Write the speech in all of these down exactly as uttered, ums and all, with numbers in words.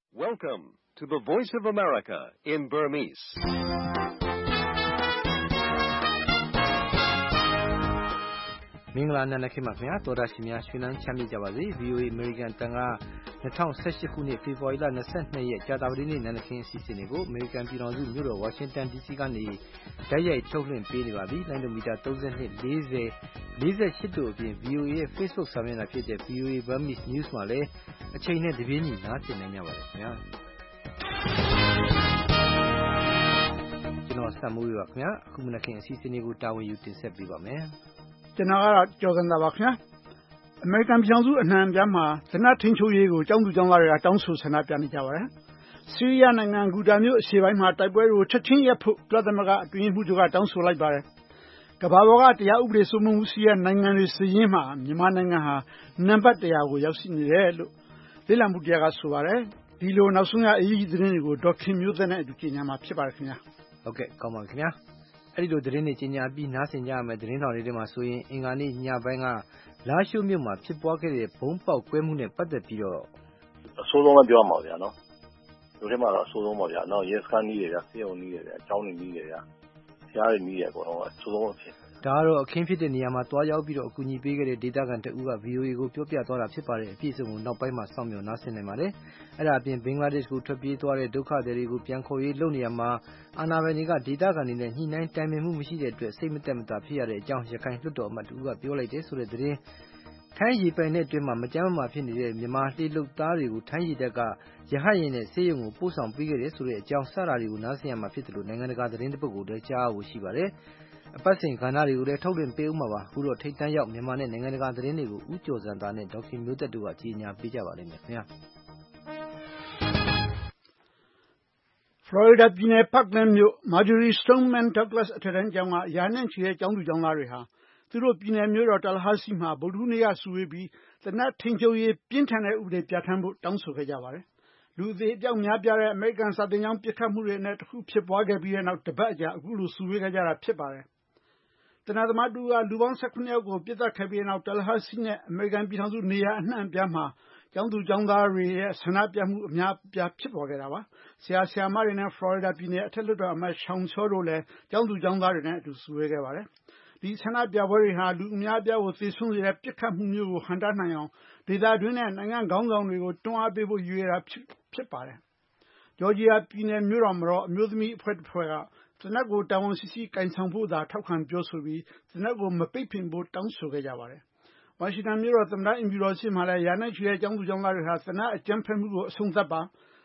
Welcome to the Voice of America in Burmese. ။မင်္ဂလာနံနက်ခင်းပါခင်ဗျာတော်တာရှင်များရှင်လန်းချမ်းမြေ့ကြပါစေ V O A American တန်က၂၀၁၈ခုနှစ်ဖေဖော်ဝါရီလ၂၂ရက်ကြာသပတေးနေ့နံနက်ခင်းအစီအစဉ်တွေကို American ပြည်ထောင်စုမြို့တော် Washington D C ကနေတိုက်ရိုက်ထုတ်လွှင့်ပေးနေပါပြီလိုင်းဒိုမီတာ၃၂ ၄၀ ၄၈တို့အပြင် V O A ရဲ့ Facebook စာမျက်နှာဖြစ်တဲ့ V O A Burmese News မှာလည်းအချိန်နဲ့တပြေးညီနားဆင်နိုင်ကြပါတယ်ခင်ဗျာကျွန်တော်စံမိုးရပါခင်ဗျာအခုမနက်ခင်းအစီအစဉ်တွေကိုတာဝန်ယူတင်ဆက်ပေးပါမယ်ကျွန်တော်ကတော့ကြော်စံသာပါခင်ဗျာအမေရိကန်ပြည်ထောင်စုအနှံ့ပြားမှာဇနထင်းချိုးရေးကိုကျောင်းသူကျောင်းသားတွေကတောင်းဆိုဆန္ဒပြနေကြပါတယ်ဆီးရီးယားနိုင်ငံဂူတာမြို့အရှေ့ပိုင်းမှာတိုက်ပွဲတွေကိုချက်ချင်းရပ်ဖို့ကုလသမဂ္ဂအတွင်းရေးမှူးချုပ်ကတောင်းဆိုလိုက်ပါတယ်ကမ္ဘာပေါ်ကတရားဥပဒေစိုးမိုးမှုရှိတဲ့နိုင်ငံတွေစီးရင်မှာမြန်မာနိုင်ငံဟာနံပါတ်၁၀၀ကိုရောက်ရှိနေတယ်လို့လေ့လာမှုတရားကဆိုပါတယ်ဒီလိုနောက်ဆုံးရအရေးကြီးသတင်းတွေကိုဒေါက်ခင်မျိုးသက်နဲ့အတူကြီးညာမှာဖြစ်ပါတယ်ခင်ဗျာဟုတ်ကဲ့ကောင်းပါခင်ဗျာအဲ့ဒီလိုသတင်းတွေကြီးညာပြီးနားဆင်ကြရမယ်သတင်းတော်တွေမှာဆိုရင်အင်္ဂါနေ့ညပိုင်းကလာရှိုးမြို့မှာဖြစ်ပွားခဲ့တဲ့ဘုံပေါက်ကွဲမှုနဲ့ပတ်သက်ပြီးတော့အဆိုးဆုံးလည်းပြောရမှာဗျာနော်ဒီထဲမှာတော့အဆိုးဆုံးပါဗျာနော်ရဲစခန်းကြီးတွေဗျာစေုံကြီးတွေဗျာအကြောင်းတွေကြီးတွေဗျာဖျားတွေကြီးတွေအကုန်လုံးအဆိုးဆုံးအဖြစ်ဒါကတော့အခင်းဖြစ်တဲ့နေရာမှာတွားရောက်ပြီးတော့အကူအညီပေးခဲ့တဲ့ဒေသခံတအူးက V O A ကိုပြောပြသွားတာဖြစ်ပါတယ်အပြည့်စုံကိုနောက်ပိုင်းမှာစောင့်မျှော်နားဆင်နိုင်ပါတယ်အဲ့ဒါအပြင်ဘင်္ဂလားဒေ့ရှ်ကိုထွက်ပြေးသွားတဲ့ဒုက္ခသည်တွေကိုပြန်ခေါ်ရေးလုပ်နေရမှာအာဏာပိုင်တွေကဒေသခံတွေနဲ့ညှိနှိုင်းတိုင်ပင်မှုမရှိတဲ့အတွက်စိတ်မသက်မသာဖြစ်ရတဲ့အကြောင်းရခိုင်လွှတ်တော်အမတ်တအူးကပြောလိုက်တယ်ဆိုတဲ့သတင်းထိုင်းရေပိုင်တဲ့အတွင်းမှာမကြမ်းမမာဖြစ်နေတဲ့မြန်မာလှေလုတ်သားတွေကိုထိုင်းရေတပ်ကရဟတ်ယာဉ်နဲ့ဆေးရုံကိုပို့ဆောင်ပေးခဲ့တယ်ဆိုတဲ့အကြောင်းစတာတွေကိုနားဆင်ရမှာဖြစ်တယ်လို့နိုင်ငံတကာသတင်းတပုတ်ကိုလည်းကြားဖို့ရှိပါတယ်အပတ်စဉ်ကဏ္ဍတွေကိုလည်းထုတ်လွှင့်ပေးဦးမှာပါအခုတော့ထိတ်တန့်ရောက်မြန်မာနဲ့နိုင်ငံတကာသတင်းတွေကိုဦးကျော်စံသားနဲ့ဒေါက်ခင်မျိုးသက်တို့ကကြီးညာပေးကြပါလိမ့်မယ်ခင်ဗျာဖလော်ရီဒါပြည်နယ်ပတ်လန်းမြို့ Marjory Stoneman Douglas အထက်တန်းကျောင်းကရာနဲ့ချီတဲ့ကျောင်းသူကျောင်းသားတွေဟာသူတို့ပြည်နယ်မြို့တော် Tallahassee မှာဗုဒ္ဓဟူးနေ့ကစုဝေးပြီးသေနတ်ထိန်းချုပ်ရေးပြင်းထန်တဲ့ဥပဒေပြဋ္ဌာန်းဖို့တောင်းဆိုခဲ့ကြပါတယ်လူအသေးအပြောက်များပြားတဲ့အမေရိကန်စာသင်ကျောင်းပစ်ခတ်မှုတွေနဲ့တခုဖြစ်ပွားခဲ့ပြီးတဲ့နောက်တပတ်အကြာအခုလိုစုဝေးခဲ့ကြတာဖြစ်ပါတယ်သေနတ်သမားတူကလူပေါင်း၁၇ယောက်ကိုပြစ်ဒဏ်ခဲ့ပြီးတဲ့နောက် Tallahassee နဲ့အမေရိကန်ပြည်ထောင်စုနေရာအနှံ့အပြားမှာကျောင်းသူကျောင်းသားတွေရဲ့ဆန္ဒပြမှုအများပြားဖြစ်ပေါ်ခဲ့တာပါဆရာဆရာမတွေနဲ့ဖလော်ရီဒါပြည်နယ်အထက်လွှတ်တော်အမတ်ရှောင်းချောတို့လည်းကျောင်းသူကျောင်းသားတွေနဲ့အတူစုဝေးခဲ့ပါတယ်ဒီဆန္ဒပြပွဲတွေဟာလူအများအပြားကိုသေဆုံးစေတဲ့ပြစ်ခတ်မှုမျိုးကိုဟန်တာနိုင်အောင်ဒေသတွင်းနဲ့နိုင်ငံခေါင်းဆောင်တွေကိုတွန်းအားပေးဖို့ရည်ရွယ်တာဖြစ်ပါတယ်ဂျော်ဂျီယာပြည်နယ်မြို့တော်မှာတော့အမျိုးသမီးအဖွဲ့တစ်ဖွဲ့ကသေနတ်ကိုတာဝန်ရှိရှိကင်ဆောင်ဖို့သာထောက်ခံပြောဆိုပြီးသေနတ်ကိုမပိတ်ပင်ဖို့တောင်းဆိုခဲ့ကြပါတယ်ဝါရှင်တန်မြို့တော်သမ္မတအိမ်ဖြူတော်ရှိမှလည်းရာနဲ့ချီတဲ့ကျောင်းသူကျောင်းသားတွေဟာသေနတ်အကြမ်းဖက်မှုကိုအဆုံးသတ်ပါ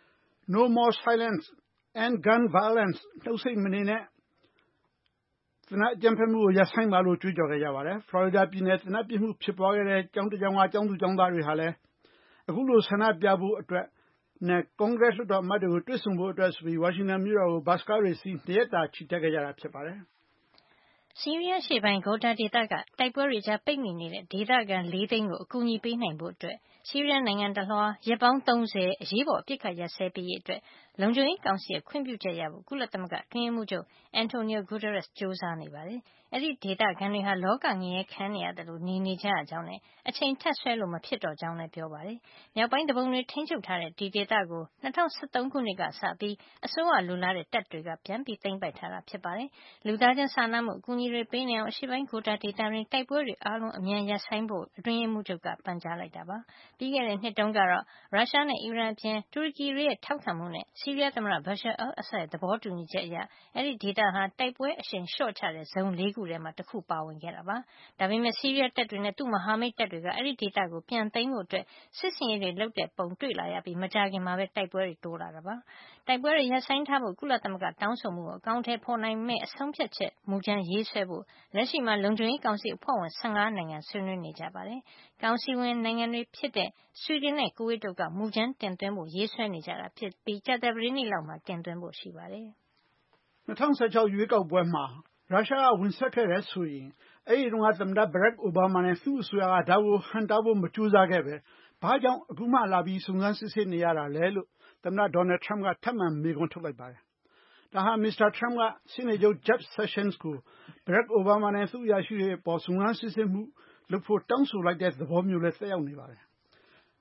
No more silence and gun violence နှုတ်ဆိတ်မနေနဲ့သေနတ်အကြမ်းဖက်မှုကိုရပ်ဆိုင်းပါလို့ကြွေးကြော်ခဲ့ကြပါတယ်ဖလော်ရီဒါပြည်နယ်သေနတ်ပစ်မှုဖြစ်ပွားခဲ့တဲ့ကျောင်းတစ်ကျောင်းကကျောင်းသူကျောင်းသားတွေဟာလည်းအခုလိုဆန္ဒပြဖို့အတွက်နဲ့ကွန်ဂရက်လွှတ်တော်အမတ်တွေကိုတွေ့ဆုံဖို့အတွက်ဆိုပြီးဝါရှင်တန်မြို့တော်ကိုဘတ်စကားတွေစီးနှစ်ရက်တာချီတက်ခဲ့ကြတာဖြစ်ပါတယ်ဆီးရီးယားရှေ့ပိုင်းဂိုတာဒေသကတိုက်ပွဲတွေကြားပိတ်မိနေတဲ့ဒေသခံလေးသိန်းကိုအကူအညီပေးနိုင်ဖို့အတွက်ဆီးရီးယားနိုင်ငံတလွှာရက်ပေါင်းသုံးဆယ်အရေးပေါ်အပစ်အခတ်ရပ်စဲပေးရေးအတွက်လုံခြုံရေးကောင်စီရဲ့ခွင့်ပြုချက်ရဖို့ကုလသမဂ္ဂအတွင်းရေးမှူးချုပ်အန်တိုနီယိုဂူတာရက်စ်ကြိုးစားနေပါတယ်။အဲဒီဒေသခံတွေဟာလောကငရဲခံနေရတယ်လို့နေနေကြရကြောင်းနဲ့အချိန်ထပ်ဆွဲလို့မဖြစ်တော့ကြောင်းလည်းပြောပါတယ်။မြောက်ပိုင်းတပုံတွေထိန်းချုပ်ထားတဲ့ဒီဒေသကို၂၀၁၃ခုနှစ်ကစပြီးအစိုးရလူလာတဲ့တပ်တွေကပြန်ပြီးသိမ်းပိုက်ထားတာဖြစ်ပါတယ်။လူသားချင်းစာနာမှုအကူအညီတွေပေးနေအောင်အရှေ့ပိုင်းဂိုတာဒေသတွင်တိုက်ပွဲတွေအားလုံးအမြန်ရပ်ဆိုင်းဖို့အတွင်းရေးမှူးချုပ်ကပန်ကြားလိုက်တာပါ။ပြီးခဲ့တဲ့နှစ်တုန်းကတော့ရုရှားနဲ့အီရန်အပြင်တူရကီရဲ့ထောက်ခံမှုနဲ့ဆီးရီးယားသမ္မတဘာရှာအယ်လ်အာဆတ်ရဲ့သဘောတူညီချက်အရအဲဒီဒေသဟာတိုက်ပွဲအရှိန်လျှော့ချတဲ့ဇုံလေးခုထဲမှာတစ်ခုပါဝင်ခဲ့တာပါ။ဒါပေမဲ့ဆီးရီးယားတပ်တွေနဲ့သူ့မဟာမိတ်တပ်တွေကအဲဒီဒေသကိုပြန်သိမ်းဖို့အတွက်စစ်ဆင်ရေးတွေလုပ်တဲ့ပုံတွေ့လာရပြီးမကြာခင်မှာပဲတိုက်ပွဲတွေတိုးလာတာပါ။တိုက်ပွဲတွေရပ်ဆိုင်းထားဖို့ကုလသမဂ္ဂတောင်းဆိုမှုကိုအကောင့်ထဲပေါ်နိုင်မဲ့အဆုံးဖြတ်ချက်မူကြမ်းရေးဆွဲဖို့လက်ရှိမှာလုံခြုံရေးကောင်စီအဖွဲ့ဝင်၁၅နိုင်ငံဆွေးနွေးနေကြပါတယ်။ကောင်စီဝင်နိုင်ငံတွေဖြစ်တဲ့ဆွီဒင်နဲ့ကူဝိတ်တို့ကမူကြမ်းတင်သွင်းဖို့ရေးဆွဲနေကြတာဖြစ်ပြီးကြာသပတေးနေ့လောက်မှာတင်သွင်းဖို့ရှိပါတယ်။၂၀၁၆ရွေးကောက်ပွဲမှာရုရှားကဝင်ဆက်ခဲ့တဲ့ဆိုရင်အဲဒီတုန်းကသမ္မတဘရက်အိုဘားမားနဲ့သူ့အစိုးရကဒါကိုဟန့်တားဖို့မကြိုးစားခဲ့ပဲဘာကြောင့်အခုမှလာပြီးစုံစမ်းစစ်ဆေးနေရတာလဲလို့သမ္မတဒေါ်နယ်ထရမ့်ကထပ်မံမေးခွန်းထုတ်လိုက်ပါတယ်။ဒါဟာမစ္စတာထရမ့်ကရှေ့နေချုပ် Jeff Sessions ကိုဘရက်အိုဘားမားနဲ့သူ့အရာရှိတွေအပေါ်စုံစမ်းစစ်ဆေးမှုလုပ်ဖို့တောင်းဆိုလိုက်တဲ့သဘောမျိုးလည်းသက်ရောက်နေပါတယ်။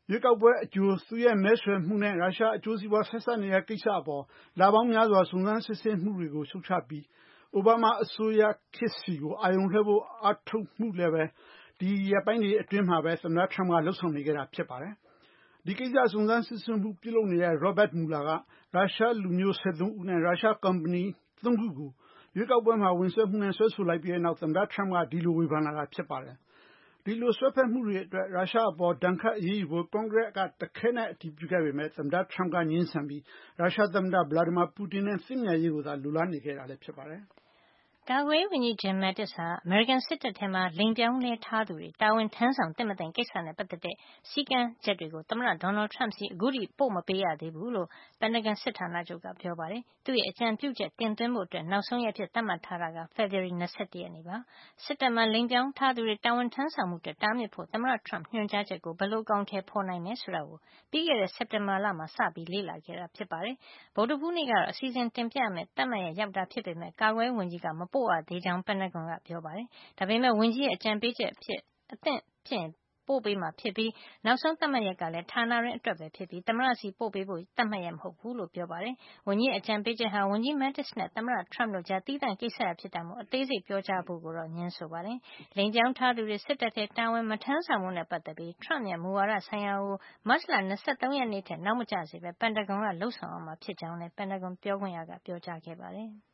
ရွေးကောက်ပွဲအကျိုးသူရဲ့မဲဆွယ်မှုနဲ့ရုရှားအကျိုးစီးပွားဆက်စပ်နေတဲ့ကိစ္စအပေါ်လာပေါင်းများစွာစုံစမ်းစစ်ဆေးမှုတွေကိုရှုတ်ချပြီးအိုဘားမားအစိုးရခေတ်စီကိုအာရုံလွှဲဖို့အားထုတ်မှုလည်းပဲဒီရက်ပိုင်းတွေအတွင်းမှာပဲသမ္မတထရမ့်ကလှုပ်ဆောင်နေကြတာဖြစ်ပါတယ်ဒီကိစ္စစုံစမ်းစစ်ဆေးမှုပြုလုပ်နေတဲ့ Robert Mueller ကရုရှားလူမျိုး၁၃ဦးနဲ့ရုရှားကုမ္ပဏီ၃ခုကိုရွေးကောက်ပွဲမှာဝင်ဆွဲမှုနဲ့ဆွဲဆိုလိုက်ပြီးတဲ့နောက်သမ္မတထရမ့်ကဒီလိုဝေဖန်လာတာဖြစ်ပါတယ်ဒီလိုဆွဲဖက်မှုတွေအတွက်ရုရှားအပေါ်ဒဏ်ခတ်အရေးယူဖို့ကွန်ဂရက်ကတခဲနဲ့အတည်ပြုခဲ့ပေမဲ့သမ္မတထရမ့်ကငြင်းဆန်ပြီးရုရှားသမ္မတဗလာဒီမာပူတင်နဲ့သင့်မြတ်ရေးကိုသာလိုလားနေခဲ့တာလည်းဖြစ်ပါတယ်ကာကွယ်ရေးဝန်ကြီး Jim Mattis ဟာအမေရိကန်စစ်တပ်ထဲမှာလိင်ပြောင်းလဲထားသူတွေတာဝန်ထမ်းဆောင်သင့်မသင့်ကိစ္စနဲ့ပတ်သက်တဲ့စည်းကမ်းချက်တွေကိုသမ္မတ Donald Trump ဆီအခုထိပို့မပေးရသေးဘူးလို့ပန်တဂန်စစ်ဌာနချုပ်ကပြောပါတယ်။သူ့ရဲ့အကြံပြုချက်တင်သွင်းဖို့အတွက်နောက်ဆုံးရက်အဖြစ်သတ်မှတ်ထားတာကဖေဖော်ဝါရီလ၂၁ရက်နေ့ပါ။စစ်တပ်မှာလိင်ပြောင်းထားသူတွေတာဝန်ထမ်းဆောင်မှုအတွက်တားမြစ်ဖို့သမ္မတ Trump ညွှန်ကြားချက်ကိုဘယ်လိုအကောင်အထည်ဖော်နိုင်မယ်ဆိုတာကိုပြီးခဲ့တဲ့စက်တင်ဘာလမှာစပြီးလေ့လာခဲ့တာဖြစ်ပါတယ်။ဗုဒ္ဓဟူးနေ့ကတော့အစီအစဉ်တင်ပြမယ်သတ်မှတ်ရက်ရောက်တာဖြစ်ပေမဲ့ကာကွယ်ရေးဝန်ကြီးကမပို့ရသေးကြောင်းပန်တဂွန်ကပြောပါတယ်။ဒါပေမဲ့ဝန်ကြီးရဲ့အကြံပေးချက်အဖြစ်အသင့်ဖြစ်ရင်ပို့ပေးမှာဖြစ်ပြီးနောက်ဆုံးသတ်မှတ်ရက်ကလည်းဌာနရင်းအတွက်ပဲဖြစ်ပြီးသမ္မတစီပို့ပေးဖို့သတ်မှတ်ရမဟုတ်ဘူးလို့ပြောပါတယ်။ဝန်ကြီးရဲ့အကြံပေးချက်ဟာဝန်ကြီး Mattis နဲ့သမ္မတ Trump တို့ကြားသီးသန့်ကိစ္စရပ်ဖြစ်တာမို့အသေးစိတ်ပြောကြားဖို့ကိုတော့ငြင်းဆိုပါတယ်။လိင်ပြောင်းထားသူတွေစစ်တပ်ထဲတာဝန်မထမ်းဆောင်မှုနဲ့ပတ်သက်ပြီး Trump ရဲ့မူဝါဒဆိုင်ရာကိုမတ်လ၂၃ရက်နေ့ထက်နောက်မကျစေပဲပန်တဂွန်ကလှုပ်ဆောင်အောင်မှာဖြစ်ကြောင်းလည်းပန်တဂွန်ပြောခွင့်ရကပြောကြားခဲ့ပါတယ်။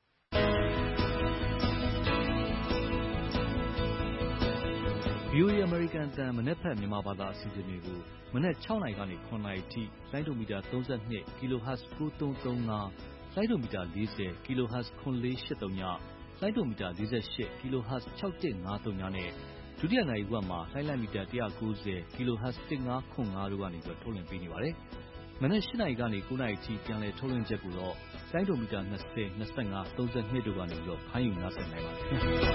ဗွီအိုအေ American အသံမနက်ဖြန်မြန်မာဘာသာအစီအစဉ်တွေကိုမနက်၆နာရီကနေ၇နာရီထိလိုင်းဒိုမီတာ၃၂ kHz ၉၃၃၅လိုင်းဒိုမီတာ၄၀ kHz ၇၄၈၃ညလိုင်းဒိုမီတာ၄၈ kHz ၆၁၅၃ညနဲ့ဒုတိယနာရီဝက်မှာလိုင်းလိုက်မီတာ၁၉၀ kHz ၁၅၇၅တို့ကနေထုတ်လွှင့်ပေးနေပါတယ်။မနက်၈နာရီကနေ၉နာရီထိပြန်လည်ထုတ်လွှင့်ချက်ကိုတော့လိုင်းဒိုမီတာ၂၀ ၂၅ ၃၂တို့ကနေပြီးတော့ဖမ်းယူနားဆင်နိုင်ပါတယ်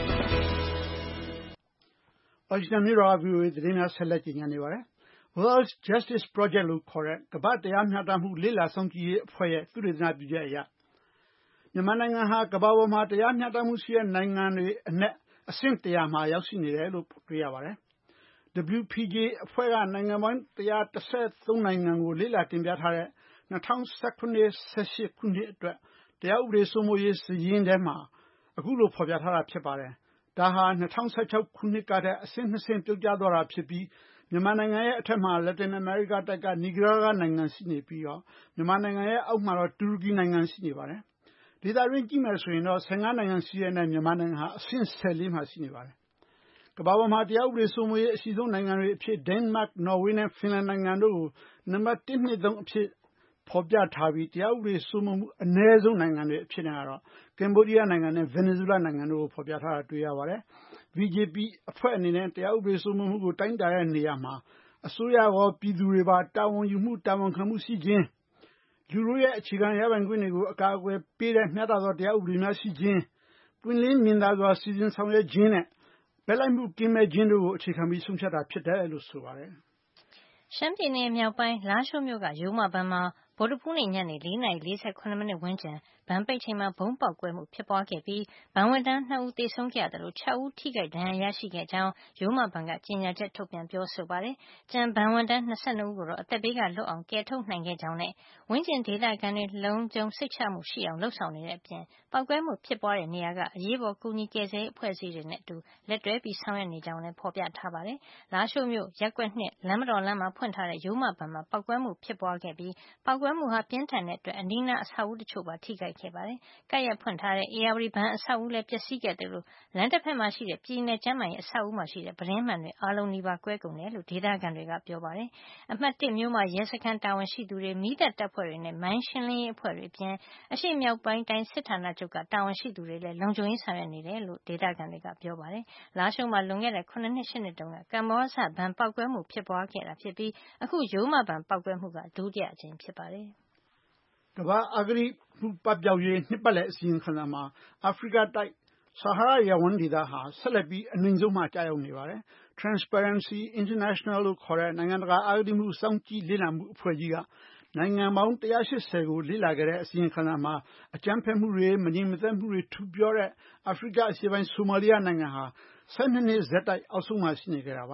။ဝါရှင်တန်မြို့တော်က ဗွီအိုအေသတင်းများဆက်လက်ကြီးညာနေပါတယ်။ World Justice Project လို့ခေါ်တဲ့ကမ္ဘာ့တရားမျှတမှုလေ့လာစောင့်ကြည့်ရေးအဖွဲ့ရဲ့သုတေသနပြုချက်အရမြန်မာနိုင်ငံဟာကမ္ဘာပေါ်မှာတရားမျှတမှုရှိတဲ့နိုင်ငံတွေအနက်အဆင့်တရာမှာရောက်ရှိနေတယ်လို့တွေ့ရပါတယ်။ W P J အဖွဲ့ကနိုင်ငံပေါင်း၁၁၃နိုင်ငံကိုလေ့လာတင်ပြထားတဲ့၂၀၁၇ ၁၈ခုနှစ်အတွက်တရားဥပဒေစိုးမိုးရေးစာရင်းထဲမှာအခုလိုဖော်ပြထားတာဖြစ်ပါတယ်။ဒါဟာ၂၀၁၆ခုနှစ်ကတည်းကအဆင့်နှစ်ဆင့်ပြုတ်ကျသွားတာဖြစ်ပြီးမြန်မာနိုင်ငံရဲ့အထက်မှာလက်တင်အမေရိကတိုက်ကနီဂရာဂါနိုင်ငံရှိနေပြီးတော့မြန်မာနိုင်ငံရဲ့အောက်မှာတော့တူရကီနိုင်ငံရှိနေပါတယ်။ဒေသတွင်းကြည့်မယ်ဆိုရင်တော့၁၅နိုင်ငံရှိတဲ့နဲ့မြန်မာနိုင်ငံဟာအဆင့်၁၄မှာရှိနေပါတယ်။ကမ္ဘာပေါ်မှာတရားဥပဒေစိုးမိုးရေးအရှိဆုံးနိုင်ငံတွေအဖြစ်ဒိန်းမတ်၊နော်ဝေးနဲ့ဖင်လန်နိုင်ငံတို့ကိုနံပါတ်၁ ၂ ၃အဖြစ်ဖော်ပြထားပြီးတရားဥပဒေစိုးမိုးမှုအနည်းဆုံးနိုင်ငံတွေအဖြစ်နဲ့ကတော့ကမ္ဘောဒီးယားနိုင်ငံနဲ့ဗင်နီဇူလာနိုင်ငံတို့ကိုဖော်ပြထားတာတွေ့ရပါတယ်။ V J P အဖွဲ့အနေနဲ့တရားဥပဒေစိုးမိုးမှုကိုတိုင်းတာတဲ့နေရာမှာအစိုးရရောပြည်သူတွေပါတာဝန်ယူမှုတာဝန်ခံမှုရှိခြင်းလူတို့ရဲ့အခြေခံရပိုင်ခွင့်တွေကိုအကာအကွယ်ပေးတဲ့မျှတသောတရားဥပဒေများရှိခြင်းပွင့်လင်းမြင်သာစွာစီစဉ်ဆောင်ရွက်ခြင်းနဲ့ဘက်လိုက်မှုကင်းမဲ့ခြင်းတို့ကိုအခြေခံပြီးဆုံးဖြတ်တာဖြစ်တယ်လို့ဆိုပါတယ်။ရှမ်းပြည်နယ်မြောက်ပိုင်းလားရှိုးမြို့ကရိုးမဘဏ်မှာဗုဒ္ဓဟူးနေ့ညနေ၄နာရီ၄၇မိနစ်ဝန်းကျင်ဘဏ်ပိတ်ချိန်မှာဗုံးပေါက်ကွဲမှုဖြစ်ပွားခဲ့ပြီးဘဏ်ဝန်ထမ်း၂ဦးသေဆုံးခဲ့ရသလို၆ဦးထိခိုက်ဒဏ်ရာရရှိခဲ့ကြောင်းရိုးမဘဏ်ကကြေညာချက်ထုတ်ပြန်ပြောဆိုပါတယ်။ကျန်ဘဏ်ဝန်ထမ်း၂၂ဦးကိုတော့အသက်ဘေးကလွတ်အောင်ကယ်ထုတ်နိုင်ခဲ့ကြောင်းနဲ့ဝန်းကျင်ဒေသခံတွေလုံခြုံစိတ်ချမှုရှိအောင်လုပ်ဆောင်နေတဲ့အပြင်ပေါက်ကွဲမှုဖြစ်ပွားတဲ့နေရာကအရေးပေါ်ကူညီကယ်ဆယ်ရေးအဖွဲ့အစည်းတွေနဲ့အတူလက်တွဲပြီးဆောင်ရွက်နေကြောင်းလည်းဖော်ပြထားပါတယ်။လားရှိုးမြို့ရပ်ကွက်၂လမ်းမတော်လမ်းမှာဖွင့်ထားတဲ့ရိုးမဘဏ်မှာပေါက်ကွဲမှုဖြစ်ပွားခဲ့ပြီးပေါက်ကွဲမှုဟာပြင်းထန်တဲ့အတွက်အနီးနားအဆောက်အဦးတချို့ပါထိခိုက်ခဲ့ပါတယ်။ကပ်ရက်ဖွင့်ထားတဲ့ဧရာဝတီဘဏ်အဆောက်အဦးလည်းပျက်စီးခဲ့သလိုလမ်းတစ်ဖက်မှာရှိတဲ့ပြည်နယ်ကျန်းမာရေးအဆောက်အဦးမှာရှိတဲ့ပတင်းမှန်တွေအားလုံးနီးပါးကွဲကုန်တယ်လို့ဒေသခံတွေကပြောပါတယ်။အမှတ်၁မြို့မရဲစခန်းတာဝန်ရှိသူတွေမီးသတ်တပ်ဖွဲ့တွေနဲ့မိုင်းရှင်းလင်းရေးအဖွဲ့တွေအပြင်အရှေ့မြောက်ပိုင်းတိုင်းစစ်ဌာနချုပ်ကတာဝန်ရှိသူတွေလည်းလုံခြုံရေးဆောင်ရွက်နေတယ်လို့ဒေသခံတွေကပြောပါတယ်။လားရှိုးမှာလွန်ခဲ့တဲ့ခုနှစ်နှစ်ရှစ်နှစ်တုန်းကကမ္ဘောဇဘဏ်ပေါက်ကွဲမှုဖြစ်ပွားခဲ့တာဖြစ်ပြီးအခုရိုးမဘဏ်ပေါက်ကွဲမှုကဒုတိယအကြိမ်ဖြစ်ပါတယ်။ကမ္ဘာအဂတိမှုပပျောက်ရေးနှစ်ပတ်လည်အစီရင်ခံစာမှာအာဖရိကတိုက်ဆာဟာရရပ်ဝန်းဒေသဟာဆက်လက်ပြီးအနိမ့်ဆုံးမှာကြာရောက်နေပါတယ်။ Transparency International လို့ခေါ်တဲ့နိုင်ငံတကာအဂတိမှုစောင့်ကြည့်လေ့လာမှုအဖွဲ့ကြီးကနိုင်ငံပေါင်း၁၈၀ကိုလေ့လာခဲ့တဲ့အစီရင်ခံစာမှာအကြမ်းဖက်မှုတွေမငြိမ်မသက်မှုတွေထူပြောတဲ့အာဖရိကအရှေ့ပိုင်းဆိုမာလီယာနိုင်ငံဟာ၁၂နှစ်ဆက်တိုက်အောက်ဆုံးမှာရှိနေခဲ့တာပါ။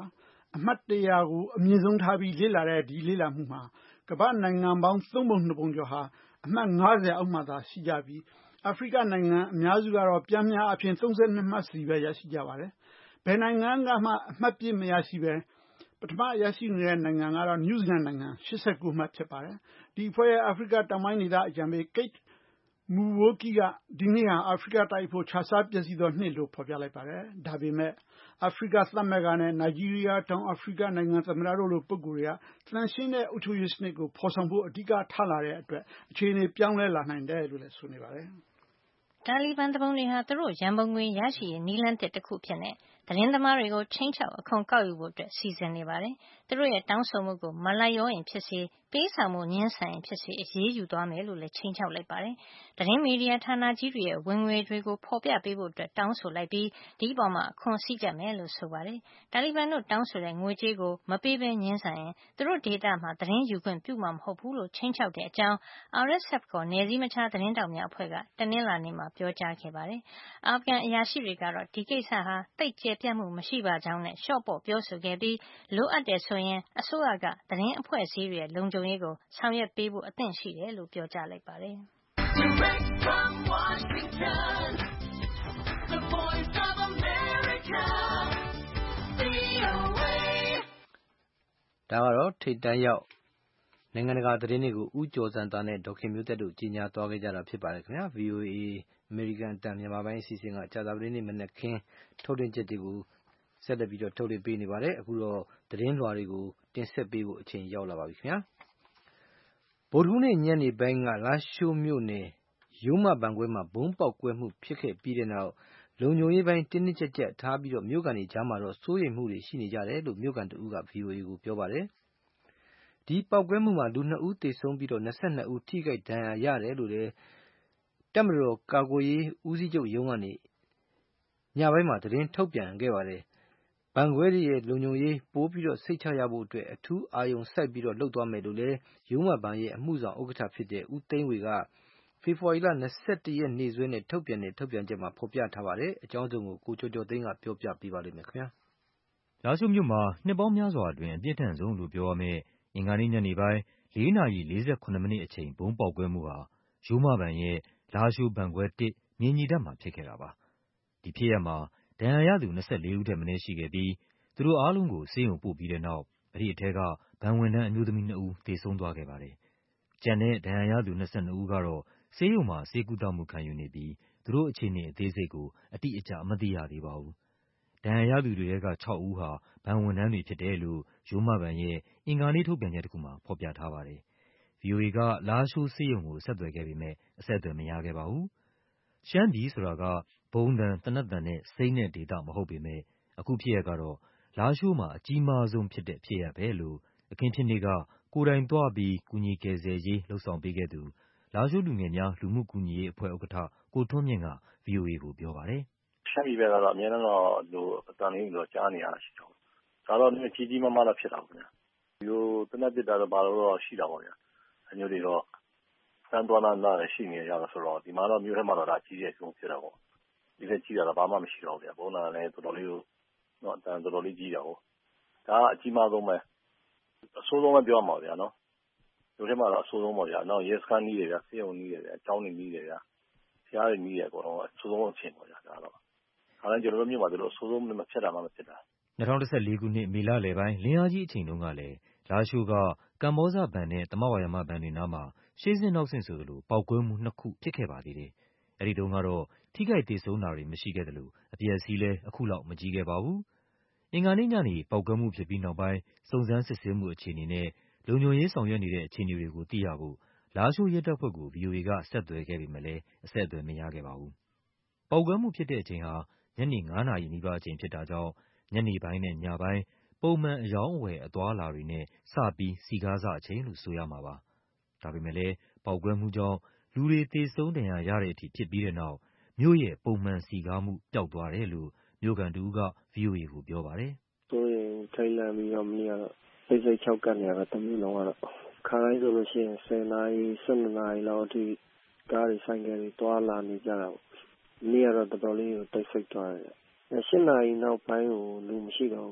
အမှတ်တရာကိုအမြင့်ဆုံးထားပြီးလေ့လာတဲ့ဒီလေ့လာမှုမှာကမ္ဘာနိုင်ငံပေါင်းသုံးပုံနှစ်ပုံကျော်ဟာအမှတ်၅၀အောက်မှသာရှိကြပြီးအာဖရိကနိုင်ငံအများစုကတော့ပြင်းပြအဖြစ်သုံး၂မှတ်စီပဲရရှိကြပါတယ်။ဘယ်နိုင်ငံကမှအမှတ်ပြည့်မရရှိပဲပထမရရှိနေတဲ့နိုင်ငံကတော့နယူးဇီလန်နိုင်ငံ၈၉မှတ်ဖြစ်ပါတယ်။ဒီအဖွဲ့ရဲ့အာဖရိကတောင်ပိုင်းဒေသအကြံပေး Kate Muwoki ကဒီနှစ်ဟာအာဖရိကတိုက်ဖို့ခြားစားပျက်စီးသောနှစ်လို့ဖော်ပြလိုက်ပါတယ်။ဒါပေမဲ့အာဖရိကသမဂ္ဂနဲ့နိုင်ဂျီးရီးယားတောင်အာဖရိကနိုင်ငံသမ္မတတို့လိုပုဂ္ဂိုလ်တွေကသန့်ရှင်းတဲ့အုပ်ချုပ်ရေးစနစ်ကိုဖော်ဆောင်ဖို့အဓိကထားလာတဲ့အတွက်အခြေအနေပြောင်းလဲလာနိုင်တယ်လို့လည်းဆိုနေပါတယ်။တာလီဘန်သူပုန်တွေဟာသူတို့ရန်ပုံငွေရရှိရေးနည်းလမ်းတစ်တစ်ခုဖြစ်နေသတင်းသမားတွေကိုချင်းချောက်အခွန်ကောက်ယူဖို့အတွက်စီစဉ်နေပါတယ်။သူတို့ရဲ့တောင်းဆိုမှုကိုမလိုက်ရောရင်ဖြစ်စေပေးဆောင်မှုညှင်းဆန်ရင်ဖြစ်စေအရေးယူသွားမယ်လို့လည်းချင်းချောက်လိုက်ပါတယ်။သတင်းမီဒီယာဌာနကြီးတွေရဲ့ဝင်ငွေတွေကိုဖော်ပြပေးဖို့အတွက်တောင်းဆိုလိုက်ပြီးဒီအပေါ်မှာအခွန်စည်းကြပ်မယ်လို့ဆိုပါတယ်။တာလီဘန်တို့တောင်းဆိုတဲ့ငွေကြေးကိုမပေးဘဲညှင်းဆန်ရင်သူတို့ဒေသမှာသတင်းယူခွင့်ပြုမှာမဟုတ်ဘူးလို့ချင်းချောက်တဲ့အကြောင်း အာရ်အက်စ်အက်ဖ် ခေါ်နယ်စည်းမခြားသတင်းတောက်များအဖွဲ့ကတနင်္လာနေ့မှာပြောကြားခဲ့ပါတယ်။အာဖဂန်အရာရှိတွေကတော့ဒီကိစ္စဟာသိပ်ကျယ်ပြန့်မှုမရှိပါကြောင်းနဲ့လျှော့ပေါ့ပြောဆိုခဲ့ပြီးလိုအပ်တယ်ဆိုရင်အစိုးရကသတင်းအဖွဲ့အစည်းတွေရဲ့လုံခြုံရေးကိုဆောင်ရွက်ပေးဖို့အသင့်ရှိတယ်လို့ပြောကြားလိုက်ပါတယ်။ Direct from Washington, the voice of America, ဗွီအိုအေဒါကတော့ထိပ်တန်းရောက်နိုင်ငံတကာသတင်းတွေကိုဦးကျော်စံသားနဲ့ဒေါက်ခင်မျိုးသက်တို့ကြီးညာသွားခဲ့ကြတာဖြစ်ပါတယ်ခင်ဗျာ ဗွီအိုအေ အမေရိကန်အတန်မြန်မာပိုင်းအစီအစဉ်ကကြာသပတေးနေ့မနက်ခင်းထုတ်လွှင့်ချက်တွေကိုဆက်လက်ပြီးတော့ထုတ်လွှင့်ပေးနေပါတယ်အခုတော့သတင်းလွှာတွေကိုတင်ဆက်ပေးဖို့အချိန်ရောက်လာပါပြီခင်ဗျာဗုဒ္ဓဟူးနေ့ညနေပိုင်းကလာရှိုးမြို့နယ်ရိုးမဘဏ်ခွဲမှာဘုံပေါက်ကွဲမှုဖြစ်ခဲ့ပြီးတဲ့နောက်လုံခြုံရေးပိုင်းတင်းတင်းကျပ်ကျပ်ထားပြီးတော့မြို့ကန်တွေကြားမှာတော့စိုးရိမ်မှုတွေရှိနေကြတယ်လို့မြို့ကန်တဦးက ဗွီအိုအေကိုပြောပါတယ်ဒီပေါက်ကွဲမှုမှာလူနှစ်ဦးသေဆုံးပြီးတော့၂၂ဦးထိခိုက်ဒဏ်ရာရတယ်လို့လည်းတပ်မတော်ကာကွယ်ရေးဦးစီးချုပ်ရုံးကနေညပိုင်းမှာသတင်းထုတ်ပြန်ခဲ့ပါတယ်ဘဏ်ခွဲရဲ့လုံခြုံရေးပိုးပြီးတော့စိတ်ချရဖို့အတွက်အထူးအာရုံစိုက်ပြီးတော့လုပ်သွားမယ်လို့လည်းရုံးမဘဏ်ရဲ့အမှုဆောင်ဥက္ကဋ္ဌဖြစ်တဲ့ဦးသိန်းဝေကဖေဖော်ဝါရီလ၂၁ရက်နေ့စွဲနဲ့ထုတ်ပြန်တဲ့ထုတ်ပြန်ချက်မှာဖော်ပြထားပါတယ်အကြောင်းစုံကိုကိုကျော်ကျော်သိန်းကပြောပြပေးပါလိမ့်မယ်ခင်ဗျာလာရှိုးမြို့မှာနှစ်ပေါင်းများစွာအတွင်းအပြင်းထန်ဆုံးလို့ပြောရမယ့်အင်္ဂါနေ့ညနေပိုင်းလေးနာရီလေးဆယ်ခုနှစ်မိနစ်အချိန်ဘုံပေါက်ကွဲမှုဟာရိုးမဘဏ်ရဲ့လာရှိုးဘဏ်ခွဲတစ်မြင်းကြီးတပ်မှာဖြစ်ခဲ့တာပါဒီဖြစ်ရပ်မှာဒဏ်ရာရသူ၂၄ဦးထက်မနည်းရှိခဲ့ပြီးသူတို့အားလုံးကိုဆေးရုံပို့ပြီးတဲ့နောက်အဲဒီအထက်ကဘဏ်ဝန်ထမ်းအမျိုးသမီးနှစ်ဦးသေဆုံးသွားခဲ့ပါတယ်ကျန်တဲ့ဒဏ်ရာရသူ၂၂ဦးကတော့ဆေးရုံမှာဆေးကုသမှုခံယူနေပြီးသူတို့အခြေအနေအသေးစိတ်ကိုအတိအကျမသိရသေးပါဘူးဒဏ်ရာရသူတွေထဲက၆ဦးဟာဘဏ်ဝန်ထမ်းတွေဖြစ်တယ်လို့ရိုးမဘဏ်ရဲ့အင်္ဂါနေ့ထုတ်ပြန်ချက်တစ်ခုမှာဖော်ပြထားပါတယ်ဗွီအိုအေကလာရှိုးဆေးရုံကိုဆက်သွယ်ခဲ့ပေမဲ့အဆက်အသွယ်မရခဲ့ပါဘူးရှမ်းပြည်ဆိုတာကဘုံတံသေနတ်တံနဲ့စိမ့်တဲ့ဒေသမဟုတ်ပေမဲ့အခုဖြစ်ရပ်ကတော့လာရှိုးမှာအကြီးမားဆုံးဖြစ်တဲ့ဖြစ်ရပ်ပဲလို့အခင်းဖြစ်နေ့ကကိုယ်တိုင်သွားပြီးကူညီကယ်ဆယ်ရေးလှုပ်ဆောင်ပေးခဲ့သူလာရှိုးလူငယ်များလူမှုကူညီရေးအဖွဲ့ဥက္ကဋ္ဌကိုထွန်းမြင့်က ဗွီအိုအေကိုပြောပါတယ်ရှမ်းပြည်ဘက်ကတော့အများနဲ့တော့လိုအတန်လေးတော့ကြားနေရတာရှိတော့ဒါတော့လည်းကြီးကြီးမားမားတော့ဖြစ်တာပေါ့ဗျာဒီလိုတနက်တစ်တာတော့ဘာလို့တော့ရှိတာပေါ့ဗျာအမျိုးတွေတော့စမ်းသွားလာလည်းရှိနေကြတော့ဆိုတော့ဒီမှာတော့မြို့ထဲမှာတော့ဒါကြီးရဲ့ဆုံးဖြစ်တာပေါ့ဒီလက်ကြီးတာတော့ဘာမှမရှိတော့ဘူးဗျာဘုံနာလည်းတော်တော်လေးတော့အတန်တော်တော်လေးကြီးတာပေါ့ဒါကအကြီးမားဆုံးပဲအဆိုးဆုံးပဲပြောရမှာဗျာနော်မြို့ထဲမှာတော့အဆိုးဆုံးပေါ့ဗျာနောက်ရဲစခန်းကြီးတွေဗျာစေယုံကြီးတွေဗျာအကြောင်းတွေကြီးတွေဗျာဆရာတွေကြီးတွေအကုန်လုံးအဆိုးဆုံးအချိန်ပေါ့ဗျာဒါတော့ဒါလည်းကျွန်တော်တို့မြို့မှာတို့အဆိုးဆုံးမဖြစ်တာမှမဖြစ်တာ၂၀၁၄ခုနှစ်မေလလယ်ပိုင်းလင်းအားကြီးအချိန်တုန်းကလည်းလာရှိုးကကမ္ဘောဇဘဏ်နဲ့သမဝါယမဘဏ်တွေနားမှာရှေ့ဆင့်နောက်ဆင့်ဆိုသလိုပေါက်ကွဲမှုနှစ်ခုဖြစ်ခဲ့ပါသေးတယ်။အဲဒီတုန်းကတော့ထိခိုက်သေဆုံးတာတွေမရှိခဲ့သလိုအပျက်အစီးလည်းအခုလောက်မကြီးခဲ့ပါဘူး။အင်္ဂါနေ့ညနေပေါက်ကွဲမှုဖြစ်ပြီးနောက်ပိုင်းစုံစမ်းစစ်ဆေးမှုအခြေအနေနဲ့လုံခြုံရေးဆောင်ရွက်နေတဲ့အခြေအနေတွေကိုသိရဖို့လာရှိုးရဲတပ်ဖွဲ့ကို ဗွီအိုအေကဆက်သွယ်ခဲ့ပေမဲ့လည်းအဆက်အသွယ်မရခဲ့ပါဘူး။ပေါက်ကွဲမှုဖြစ်တဲ့အချိန်ဟာညနေငါးနာရီနီးပါးအချိန်ဖြစ်တာကြောင့်ညနေပိုင်းနဲ့ညပိုင်းပုံမှန်အရောင်းအဝယ်အသွားအလာတွေနဲ့စပြီးစည်ကားစအချိန်လို့ဆိုရမှာပါ။ဒါပေမဲ့လည်းပေါက်ကွဲမှုကြောင့်လူတွေသေဆုံးဒဏ်ရာရတဲ့အထိဖြစ်ပြီးတဲ့နောက်မြို့ရဲ့ပုံမှန်စည်ကားမှုပျောက်သွားတယ်လို့မြို့ခံတဦးက ဗွီအိုအေကိုပြောပါတယ်။ဆိုရင်ထိတ်လန့်ပြီးတော့မနေ့ကတော့စိတ်စိတ်ချောက်ကပ်နေရတာတမျိုးလုံးကတော့ခါတိုင်းဆိုလို့ရှိရင်ဆယ်နာရီဆယ်နှစ်နာရီလောက်အထိကားတွေဆိုင်ကယ်တွေတွာလာနေကြတာပေါ့။နေ့ကတော့တော်တော်လေးကိုတိတ်ဆိတ်သွားတယ်။ရှစ်နာရီနောက်ပိုင်းကိုလူမရှိတော့ဘူး